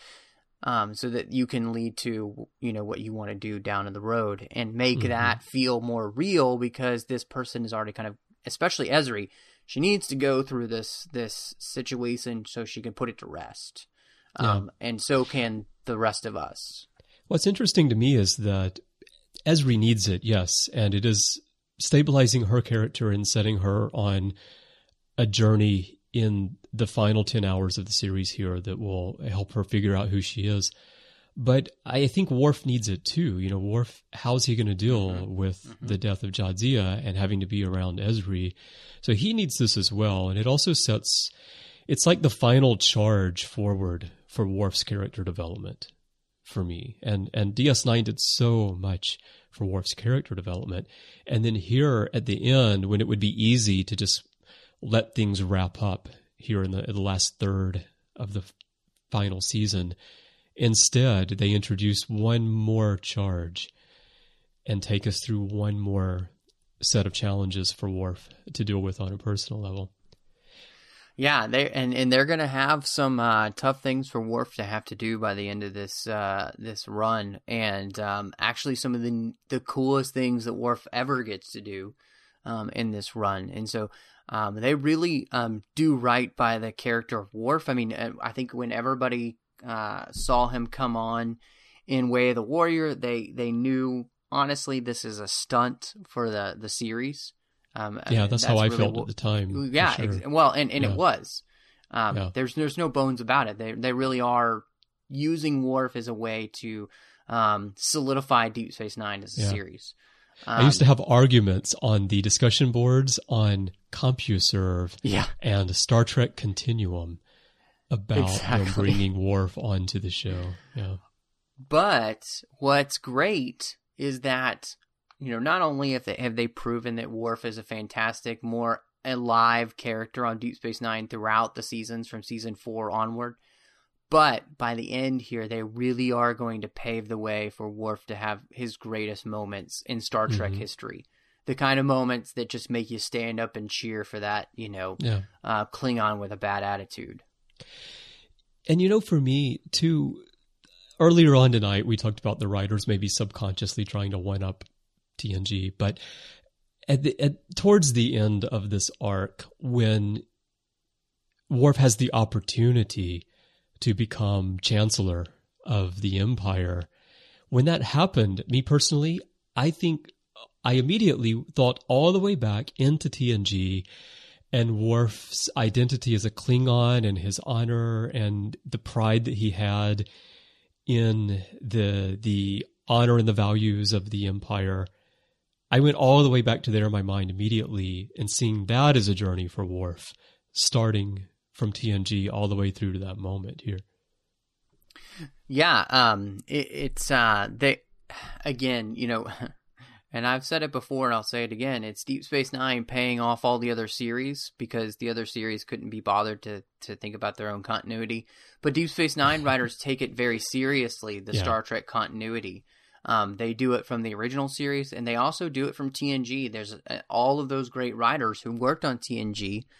So that you can lead to, what you want to do down the road and make that feel more real because this person is already kind of, especially Ezri, she needs to go through this situation so she can put it to rest. And so can the rest of us. What's interesting to me is that Ezri needs it, yes, and it is stabilizing her character and setting her on a journey in the final 10 hours of the series here that will help her figure out who she is. But I think Worf needs it too. Worf, how's he going to deal with the death of Jadzia and having to be around Ezri? So he needs this as well. And it also it's like the final charge forward for Worf's character development for me. And DS9 did so much for Worf's character development. And then here at the end, when it would be easy to just let things wrap up here in the last third of the final season, instead, they introduce one more charge and take us through one more set of challenges for Worf to deal with on a personal level. Yeah, they're going to have some tough things for Worf to have to do by the end of this run, and actually some of the coolest things that Worf ever gets to do in this run. And so they really do right by the character of Worf. I mean, I think when everybody saw him come on in Way of the Warrior, they knew, honestly, this is a stunt for the series. That's how I really felt at the time. Yeah, sure. It was. There's no bones about it. They really are using Worf as a way to solidify Deep Space Nine as a series. I used to have arguments on the discussion boards on CompuServe and Star Trek Continuum about bringing Worf onto the show. Yeah. But what's great is that, not only have they proven that Worf is a fantastic, more alive character on Deep Space Nine throughout the seasons from season 4 onward, but by the end here, they really are going to pave the way for Worf to have his greatest moments in Star Trek history. The kind of moments that just make you stand up and cheer for that, Klingon with a bad attitude. And for me, too, earlier on tonight, we talked about the writers maybe subconsciously trying to one-up TNG, but towards the end of this arc, when Worf has the opportunity to become Chancellor of the Empire, when that happened, me personally, I think I immediately thought all the way back into TNG and Worf's identity as a Klingon and his honor and the pride that he had in the honor and the values of the Empire. I went all the way back to there in my mind immediately and seeing that as a journey for Worf, starting from TNG all the way through to that moment here. Yeah, they again, and I've said it before and I'll say it again, it's Deep Space Nine paying off all the other series because the other series couldn't be bothered to think about their own continuity. But Deep Space Nine writers take it very seriously, the Star Trek continuity. They do it from the original series, and they also do it from TNG. There's all of those great writers who worked on TNG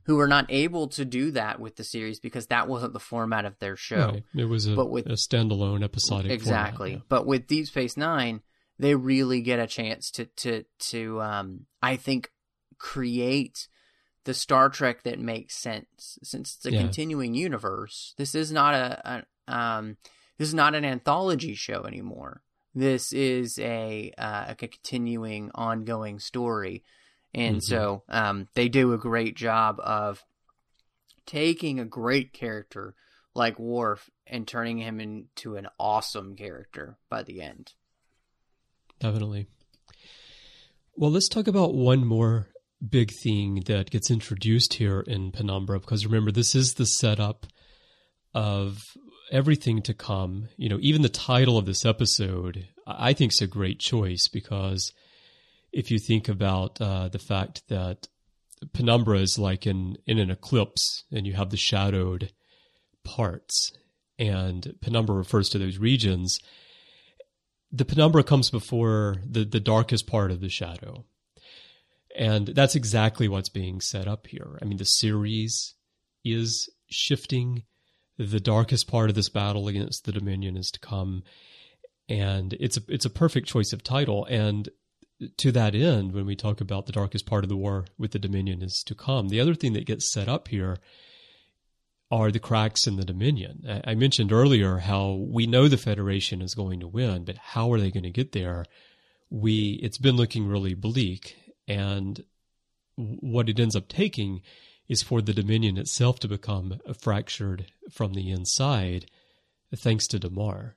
who were not able to do that with the series because that wasn't the format of their show. Right. It was a standalone episodic exactly. format, yeah. But with Deep Space Nine, they really get a chance to I think, create the Star Trek that makes sense. Since it's a continuing universe, this is not an anthology show anymore. This is a continuing, ongoing story. And so they do a great job of taking a great character like Worf and turning him into an awesome character by the end. Definitely. Well, let's talk about one more big thing that gets introduced here in Penumbra, because remember, this is the setup of everything to come. You know, even the title of this episode, I think, is a great choice, because if you think about the fact that Penumbra is like in an eclipse, and you have the shadowed parts, and Penumbra refers to those regions, the Penumbra comes before the darkest part of the shadow. And that's exactly what's being set up here. I mean, the series is shifting. The darkest part of this battle against the Dominion is to come. And it's a perfect choice of title. And to that end, when we talk about the darkest part of the war with the Dominion is to come, the other thing that gets set up here are the cracks in the Dominion. I mentioned earlier how we know the Federation is going to win, but how are they going to get there? It's been looking really bleak, and what it ends up taking is for the Dominion itself to become fractured from the inside, thanks to Damar.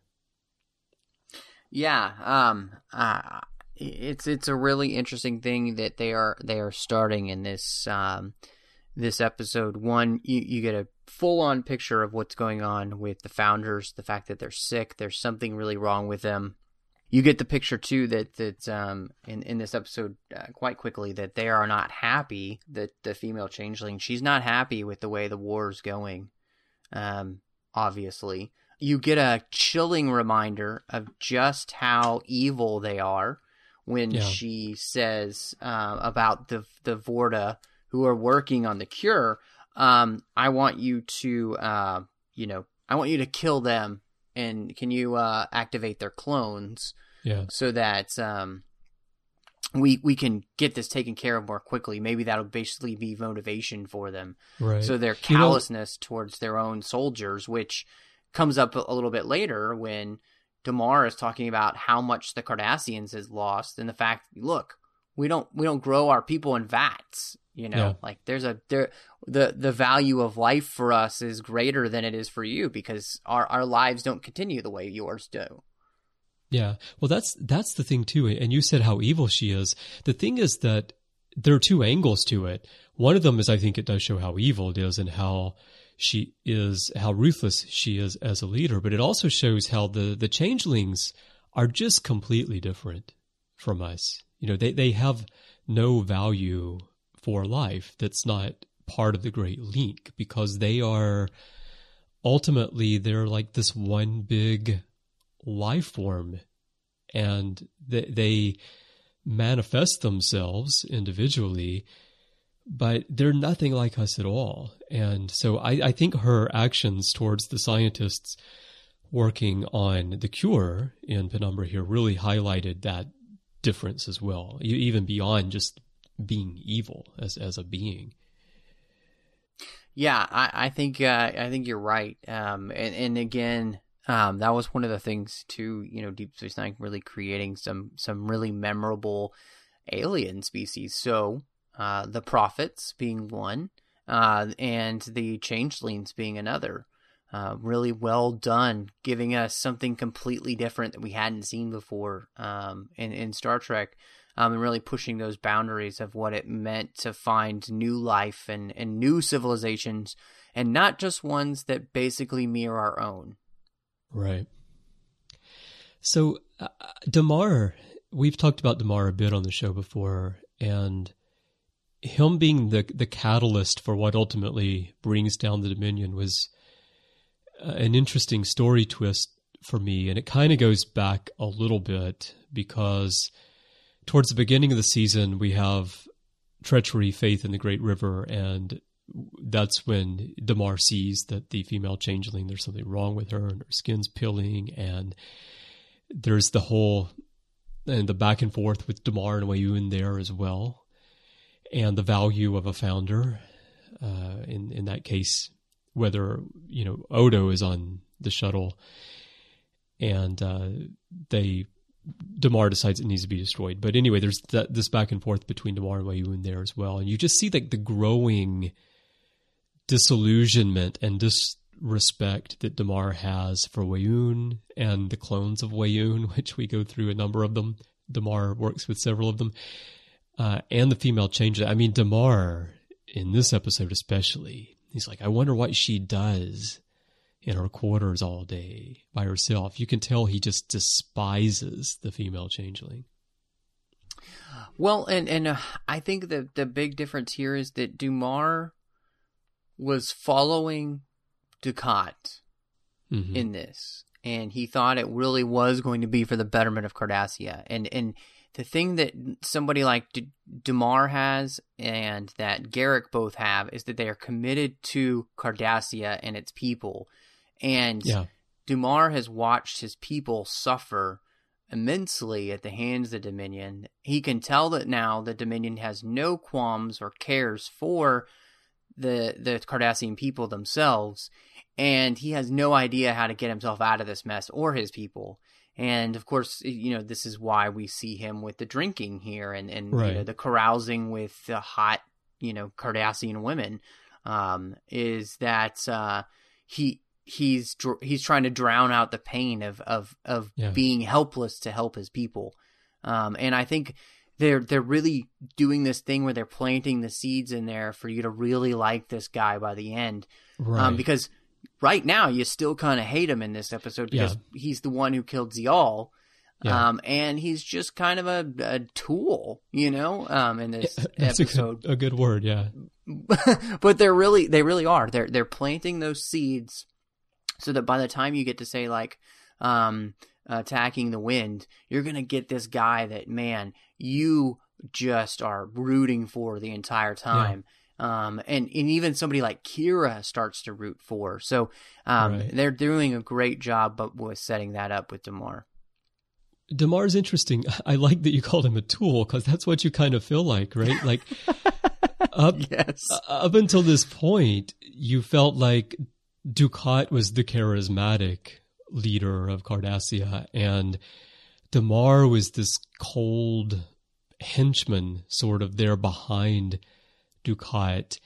Yeah, it's a really interesting thing that they are starting in this this episode. One, you get a full-on picture of what's going on with the Founders, the fact that they're sick, there's something really wrong with them. You get the picture, too, that in this episode, quite quickly, that they are not happy, that the female changeling, she's not happy with the way the war is going, obviously. You get a chilling reminder of just how evil they are when she says about the Vorta who are working on the cure, I want you to, I want you to kill them, and can you activate their clones so that we can get this taken care of more quickly. Maybe that'll basically be motivation for them. Right. So their callousness towards their own soldiers, which comes up a little bit later when Damar is talking about how much the Cardassians has lost, and the fact, look, we don't grow our people in vats. Like the value of life for us is greater than it is for you, because our lives don't continue the way yours do. Yeah. Well, that's the thing too. And you said how evil she is. The thing is that there are two angles to it. One of them is, I think it does show how evil it is and how ruthless she is as a leader. But it also shows how the changelings are just completely different from us. They have no value for life that's not part of the Great Link, because they're like this one big life form, and they manifest themselves individually, but they're nothing like us at all. And so I think her actions towards the scientists working on the cure in Penumbra here really highlighted that difference as well, even beyond just being evil as a being. Yeah, I think you're right. And again, that was one of the things too. Deep Space Nine really creating some really memorable alien species. So the Prophets being one, and the Changelings being another. Really well done, giving us something completely different that we hadn't seen before in Star Trek. And really pushing those boundaries of what it meant to find new life and new civilizations, and not just ones that basically mirror our own. Right. So Damar, we've talked about Damar a bit on the show before, and him being the catalyst for what ultimately brings down the Dominion was an interesting story twist for me. And it kind of goes back a little bit, because towards the beginning of the season, we have treachery, faith in the Great River, and that's when Damar sees that the female changeling, there's something wrong with her and her skin's peeling, and there's the whole and the back and forth with Damar and Weyoun there as well, and the value of a founder. In that case, whether Odo is on the shuttle, and Damar decides it needs to be destroyed. But anyway, there's this back and forth between Damar and Weyoun there as well, and you just see like the growing disillusionment and disrespect that Damar has for Weyoun and the clones of Weyoun, which we go through a number of them. Damar works with several of them, and the female changeling. I mean, Damar in this episode especially, he's like, I wonder what she does in her quarters all day by herself. You can tell he just despises the female changeling. Well, and I think the big difference here is that Damar was following Dukat in this, and he thought it really was going to be for the betterment of Cardassia. And the thing that somebody like Damar has and that Garak both have is that they are committed to Cardassia and its people. And Damar has watched his people suffer immensely at the hands of the Dominion. He can tell that now the Dominion has no qualms or cares for the Cardassian people themselves, and he has no idea how to get himself out of this mess or his people. And of course, this is why we see him with the drinking here and right. The carousing with the hot, Cardassian women, is that he's trying to drown out the pain of being helpless to help his people. And I think they're really doing this thing where they're planting the seeds in there for you to really like this guy by the end. Right. Because right now you still kind of hate him in this episode because he's the one who killed Ziyal. And he's just kind of a tool, in this That's episode. a good word. Yeah. But they really are. They're planting those seeds so that by the time you get to say like, attacking the wind, you're going to get this guy that, man, you just are rooting for the entire time. And even somebody like Kira starts to root for. So, right. They're doing a great job with setting that up with Damar. Damar's interesting. I like that you called him a tool because that's what you kind of feel like, right? Like up until this point, you felt like Dukat was the charismatic leader of Cardassia, and Damar was this cold henchman sort of there behind Dukat,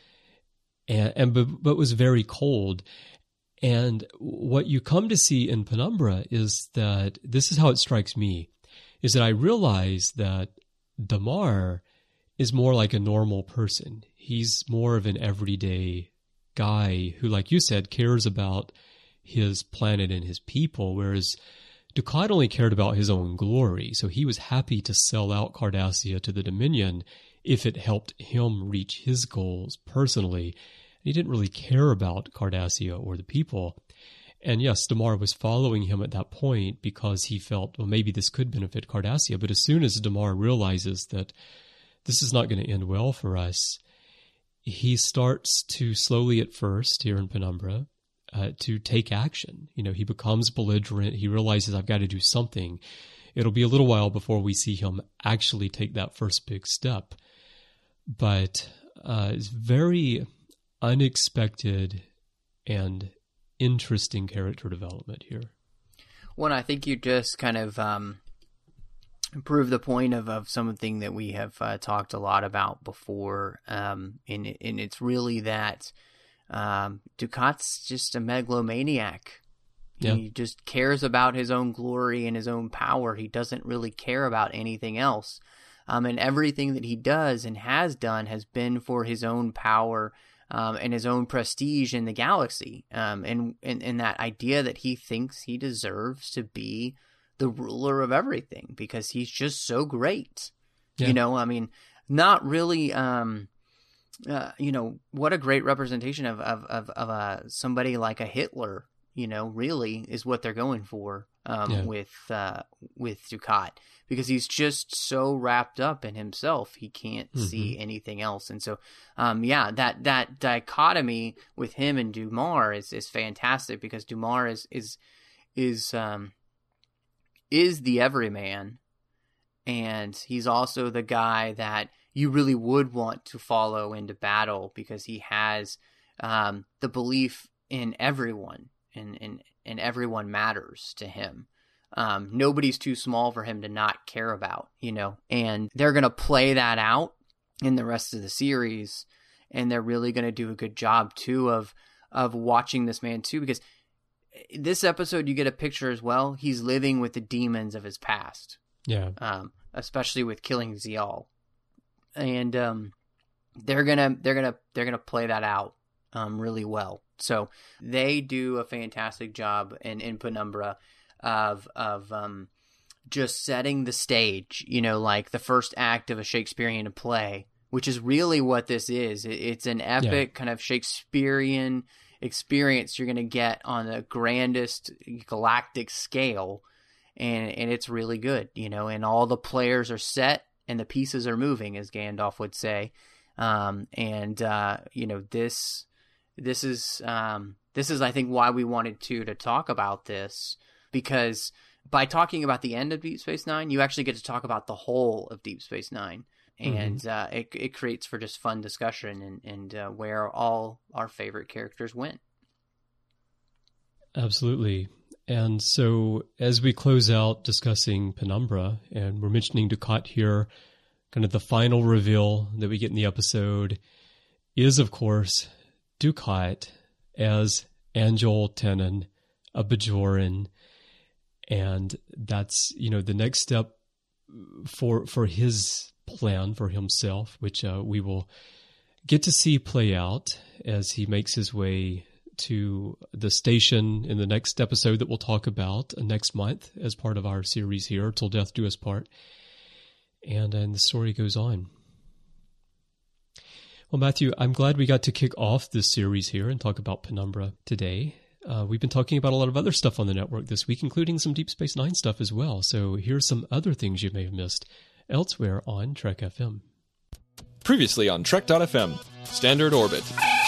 but was very cold. And what you come to see in Penumbra is that this is how it strikes me, is that I realize that Damar is more like a normal person. He's more of an everyday guy who, like you said, cares about his planet and his people, whereas Dukat only cared about his own glory. So he was happy to sell out Cardassia to the Dominion if it helped him reach his goals personally. He didn't really care about Cardassia or the people. And yes, Damar was following him at that point because he felt, well, maybe this could benefit Cardassia. But as soon as Damar realizes that this is not going to end well for us, he starts to slowly at first here in Penumbra to take action. He becomes belligerent. He realizes, I've got to do something. It'll be a little while before we see him actually take that first big step. But it's very unexpected and interesting character development here. Well, I think you just kind of prove the point of something that we have talked a lot about before, and it's really that Dukat's just a megalomaniac. Yeah. He just cares about his own glory and his own power. He doesn't really care about anything else. And everything that he does and has done has been for his own power and his own prestige in the galaxy. And that idea that he thinks he deserves to be the ruler of everything because he's just so great. Yeah. Not really, what a great representation of somebody like a Hitler really is what they're going for with Dukat, because he's just so wrapped up in himself he can't see anything else. And so that dichotomy with him and Dumar is fantastic, because Dumar is the everyman, and he's also the guy that you really would want to follow into battle, because he has the belief in everyone, and everyone matters to him. Nobody's too small for him to not care about, and they're going to play that out in the rest of the series, and they're really going to do a good job too of watching this man too, because this episode you get a picture as well. He's living with the demons of his past. Yeah. Especially with killing Zial. And they're gonna play that out really well. So they do a fantastic job in Penumbra of just setting the stage, like the first act of a Shakespearean play, which is really what this is. It's an epic kind of Shakespearean experience you're going to get on the grandest galactic scale, and it's really good, and all the players are set and the pieces are moving, as Gandalf would say. This is I think why we wanted to talk about this, because by talking about the end of Deep Space Nine, you actually get to talk about the whole of Deep Space Nine. And it creates for just fun discussion and where all our favorite characters went. Absolutely. And so as we close out discussing Penumbra, and we're mentioning Dukat here, kind of the final reveal that we get in the episode is, of course, Dukat as Angel Tenon, a Bajoran. And that's, the next step for his plan for himself, which we will get to see play out as he makes his way to the station in the next episode that we'll talk about next month as part of our series here, Till Death Do Us Part. And the story goes on. Well, Matthew, I'm glad we got to kick off this series here and talk about Penumbra today. We've been talking about a lot of other stuff on the network this week, including some Deep Space Nine stuff as well. So here's some other things you may have missed elsewhere on Trek FM. Previously on Trek.fm, Standard Orbit.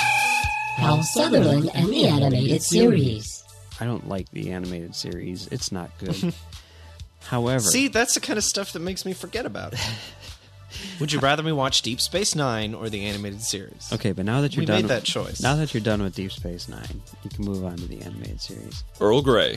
Hal Sutherland and the animated series. I don't like the animated series. It's not good. However... See, that's the kind of stuff that makes me forget about it. Would you rather me watch Deep Space Nine or the animated series? Okay, but now that you're we done... made that choice. Now that you're done with Deep Space Nine, you can move on to the animated series. Earl Grey.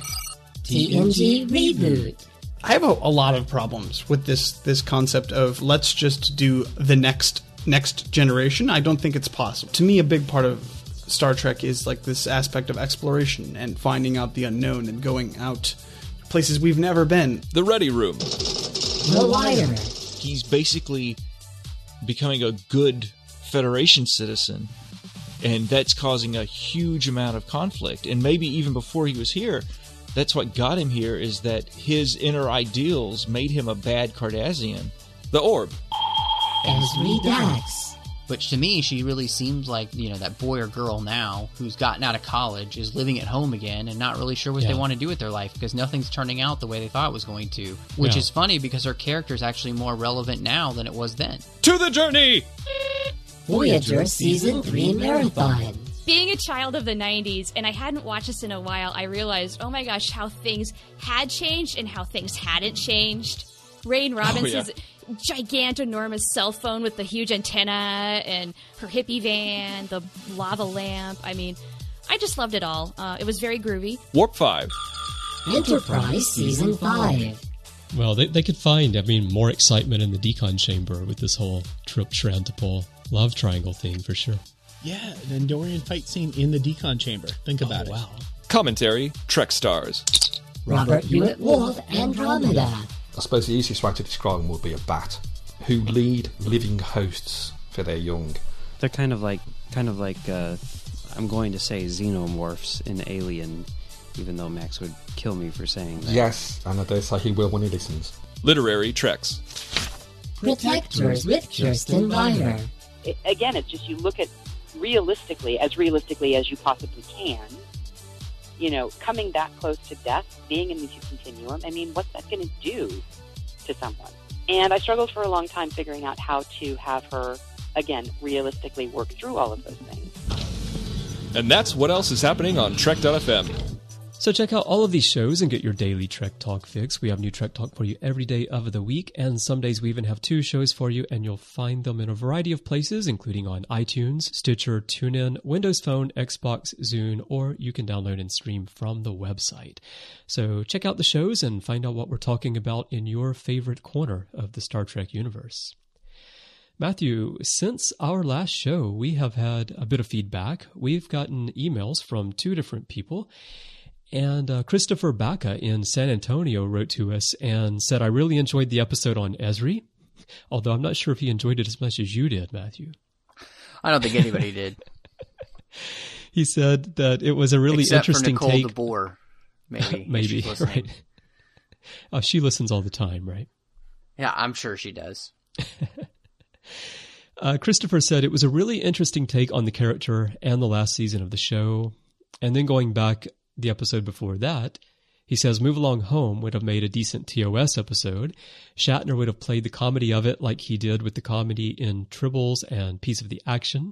TNG Reboot. I have a lot of problems with this concept of let's just do the next generation. I don't think it's possible. To me, a big part of Star Trek is like this aspect of exploration and finding out the unknown and going out places we've never been. The Ready Room. The Wire. He's basically becoming a good Federation citizen, and that's causing a huge amount of conflict. And maybe even before he was here, that's what got him here, is that his inner ideals made him a bad Cardassian. The Orb. Ezri Dax. Which to me, she really seems like, that boy or girl now who's gotten out of college, is living at home again and not really sure what they want to do with their life, because nothing's turning out the way they thought it was going to. Which is funny, because her character is actually more relevant now than it was then. To the journey! Voyager Season 3 Marathon. Being a child of the 90s, and I hadn't watched this in a while, I realized, oh my gosh, how things had changed and how things hadn't changed. Rain Robinson's gigantonormous cell phone with the huge antenna, and her hippie van, the lava lamp. I mean, I just loved it all. It was very groovy. Warp 5. Enterprise Season 5. Well, they could find, more excitement in the decon chamber with this whole Trip Shrantipol love triangle thing, for sure. Yeah, an Andorian fight scene in the decon chamber. Think about it. Wow. Commentary, Trek Stars. Robert Hewitt Wolf, Andromeda. I suppose the easiest way to describe them would be a bat, who lead living hosts for their young. They're kind of like I'm going to say xenomorphs in Alien, even though Max would kill me for saying that. Yes, and I dare say he will when he listens. Literary Treks. Protectors with Kirsten Beyer. Again, it's just you look at realistically as you possibly can, coming that close to death, being in the continuum, I mean, what's that going to do to someone? And I struggled for a long time figuring out how to have her, again, realistically work through all of those things. And that's what else is happening on Trek.fm. So check out all of these shows and get your daily Trek Talk fix. We have new Trek Talk for you every day of the week, and some days we even have 2 shows for you, and you'll find them in a variety of places, including on iTunes, Stitcher, TuneIn, Windows Phone, Xbox, Zune, or you can download and stream from the website. So check out the shows and find out what we're talking about in your favorite corner of the Star Trek universe. Matthew, since our last show, we have had a bit of feedback. We've gotten emails from 2 different people. And Christopher Baca in San Antonio wrote to us and said, I really enjoyed the episode on Esri, although I'm not sure if he enjoyed it as much as you did, Matthew. I don't think anybody did. He said that it was a really interesting for Nicole take. DeBoer, maybe. Maybe, right. She listens all the time, right? Yeah, I'm sure she does. Christopher said it was a really interesting take on the character and the last season of the show. And then going back the episode before that, he says Move Along Home would have made a decent TOS episode. Shatner would have played the comedy of it like he did with the comedy in Tribbles and Piece of the Action.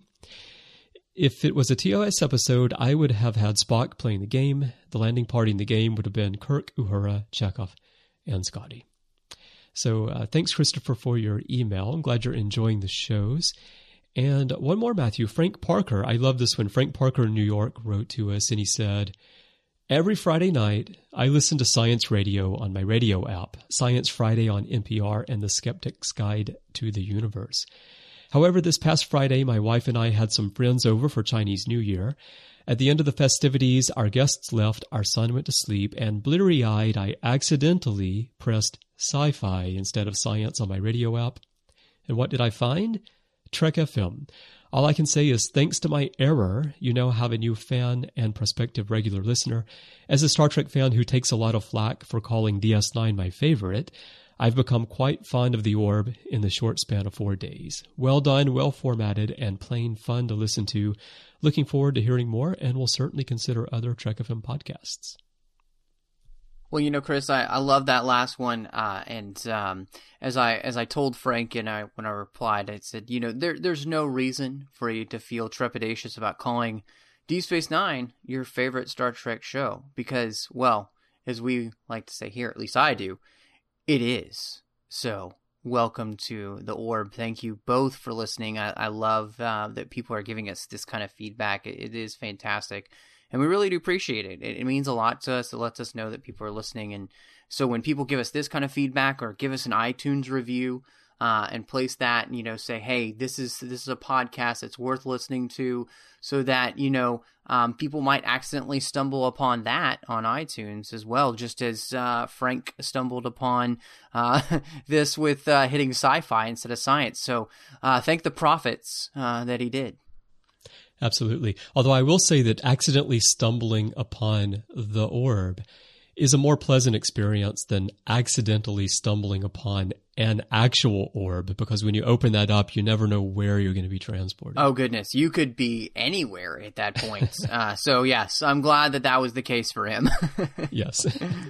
If it was a TOS episode, I would have had Spock playing the game. The landing party in the game would have been Kirk, Uhura, Chekhov, and Scotty. So thanks, Christopher, for your email. I'm glad you're enjoying the shows. And one more, Matthew. Frank Parker. I love this one. Frank Parker in New York wrote to us, and he said, every Friday night, I listen to Science Radio on my radio app, Science Friday on NPR, and The Skeptic's Guide to the Universe. However, this past Friday, my wife and I had some friends over for Chinese New Year. At the end of the festivities, our guests left, our son went to sleep, and blittery-eyed, I accidentally pressed Sci-Fi instead of Science on my radio app. And what did I find? Trek FM. All I can say is thanks to my error, you now have a new fan and prospective regular listener. As a Star Trek fan who takes a lot of flack for calling DS9 my favorite, I've become quite fond of the Orb in the short span of 4 days. Well done, well formatted, and plain fun to listen to. Looking forward to hearing more, and will certainly consider other Trek FM podcasts. Well, Chris, I love that last one, and as I told Frank when I replied, I said, there's no reason for you to feel trepidatious about calling Deep Space Nine your favorite Star Trek show, because, well, as we like to say here, at least I do, it is. So, welcome to the Orb. Thank you both for listening. I love that people are giving us this kind of feedback. It is fantastic. And we really do appreciate it. It means a lot to us. It lets us know that people are listening. And so when people give us this kind of feedback or give us an iTunes review and place that, say, hey, this is a podcast that's worth listening to, so that, people might accidentally stumble upon that on iTunes as well, just as Frank stumbled upon this with hitting Sci-Fi instead of Science. So thank the prophets that he did. Absolutely. Although I will say that accidentally stumbling upon the Orb is a more pleasant experience than accidentally stumbling upon an actual orb, because when you open that up, you never know where you're going to be transported. Oh, goodness. You could be anywhere at that point. So, yes, I'm glad that was the case for him. Yes.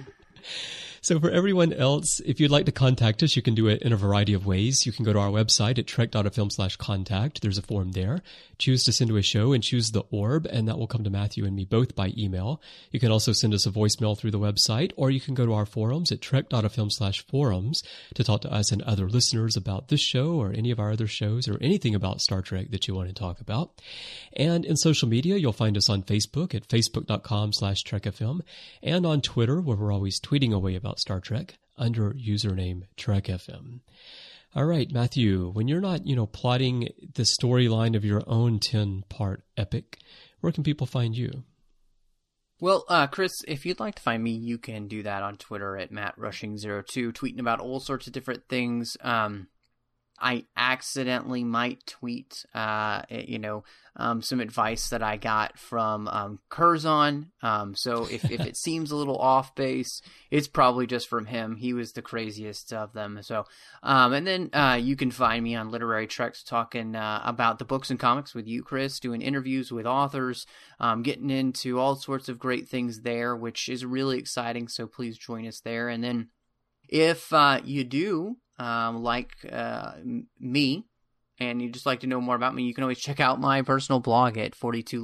So for everyone else, if you'd like to contact us, you can do it in a variety of ways. You can go to our website at trek.fm/contact. There's a form there. Choose to send to a show and choose the Orb, and that will come to Matthew and me both by email. You can also send us a voicemail through the website, or you can go to our forums at trek.fm/forums to talk to us and other listeners about this show or any of our other shows or anything about Star Trek that you want to talk about. And in social media, you'll find us on Facebook at facebook.com/trekfm, and on Twitter, where we're always tweeting away about Star Trek under username TrekFM. All right, Matthew, when you're not, plotting the storyline of your own 10-part epic, where can people find you? Well, Chris, if you'd like to find me, you can do that on Twitter at MattRushing02, tweeting about all sorts of different things. I accidentally might tweet, some advice that I got from Curzon. So if it seems a little off base, it's probably just from him. He was the craziest of them. So, and then you can find me on Literary Treks talking about the books and comics with you, Chris, doing interviews with authors, getting into all sorts of great things there, which is really exciting. So please join us there. And then if you do like me, and you just like to know more about me, you can always check out my personal blog at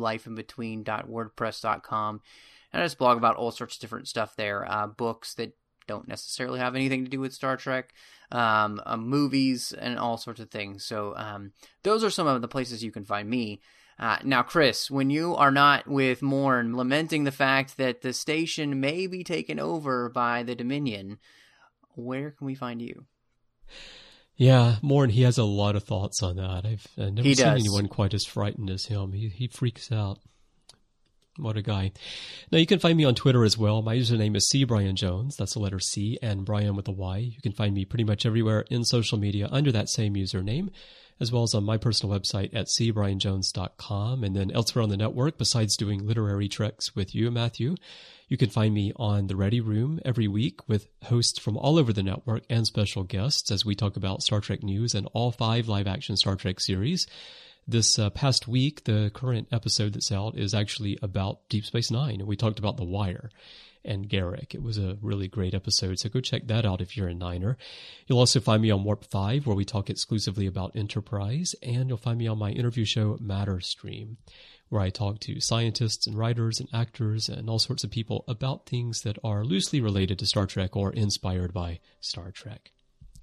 42lifeinbetween.wordpress.com. And I just blog about all sorts of different stuff there, books that don't necessarily have anything to do with Star Trek, movies, and all sorts of things. So those are some of the places you can find me. Now, Chris, when you are not with Morn lamenting the fact that the station may be taken over by the Dominion, where can we find you? Yeah, Morn, he has a lot of thoughts on that. I've never seen anyone quite as frightened as him. He freaks out. What a guy. Now, you can find me on Twitter as well. My username is C. Brian Jones. That's the letter C and Brian with a Y. You can find me pretty much everywhere in social media under that same username, as well as on my personal website at cbrianjones.com. And then elsewhere on the network, besides doing Literary Treks with you, Matthew, you can find me on The Ready Room every week with hosts from all over the network and special guests as we talk about Star Trek news and all 5 live-action Star Trek series. This past week, the current episode that's out is actually about Deep Space Nine. We talked about The Wire and Garrick. It was a really great episode, so go check that out if you're a Niner. You'll also find me on Warp 5, where we talk exclusively about Enterprise, and you'll find me on my interview show, Matter Stream, where I talk to scientists and writers and actors and all sorts of people about things that are loosely related to Star Trek or inspired by Star Trek.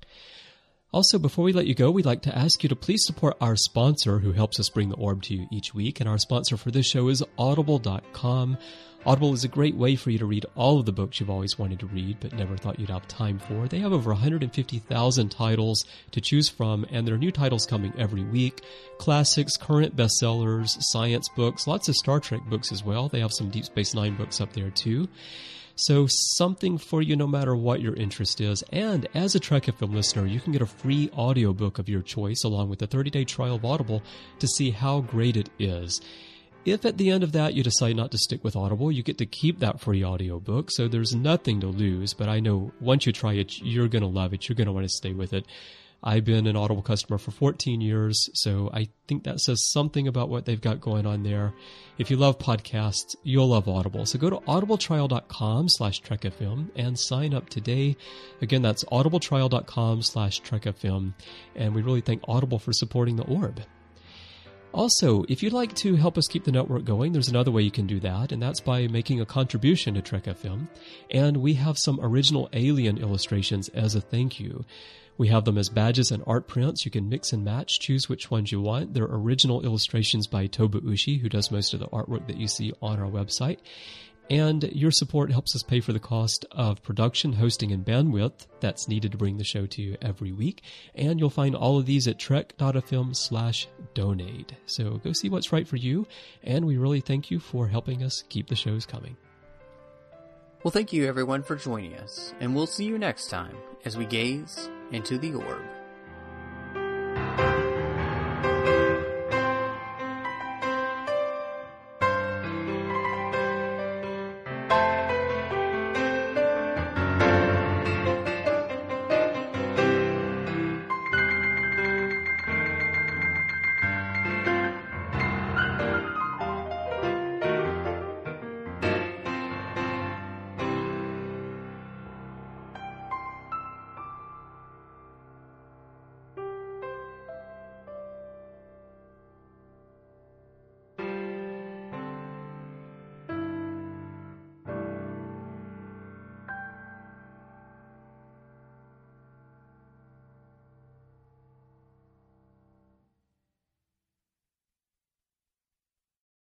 Also, before we let you go, we'd like to ask you to please support our sponsor who helps us bring the orb to you each week. And our sponsor for this show is Audible.com. Audible is a great way for you to read all of the books you've always wanted to read but never thought you'd have time for. They have over 150,000 titles to choose from, and there are new titles coming every week. Classics, current bestsellers, science books, lots of Star Trek books as well. They have some Deep Space Nine books up there too. So something for you no matter what your interest is. And as a Trek FM listener, you can get a free audiobook of your choice along with a 30-day trial of Audible to see how great it is. If at the end of that you decide not to stick with Audible, you get to keep that free audiobook, so there's nothing to lose. But I know once you try it, you're going to love it. You're going to want to stay with it. I've been an Audible customer for 14 years, so I think that says something about what they've got going on there. If you love podcasts, you'll love Audible. So go to audibletrial.com/TrekFM and sign up today. Again, that's audibletrial.com/TrekFM. And we really thank Audible for supporting the orb. Also, if you'd like to help us keep the network going, there's another way you can do that, and that's by making a contribution to Trek FM. And we have some original Alien illustrations as a thank you. We have them as badges and art prints. You can mix and match, choose which ones you want. They're original illustrations by Toba Ushi, who does most of the artwork that you see on our website. And your support helps us pay for the cost of production, hosting, and bandwidth that's needed to bring the show to you every week. And you'll find all of these at trek.fm/donate. So go see what's right for you. And we really thank you for helping us keep the shows coming. Well, thank you everyone for joining us. And we'll see you next time as we gaze into the orb.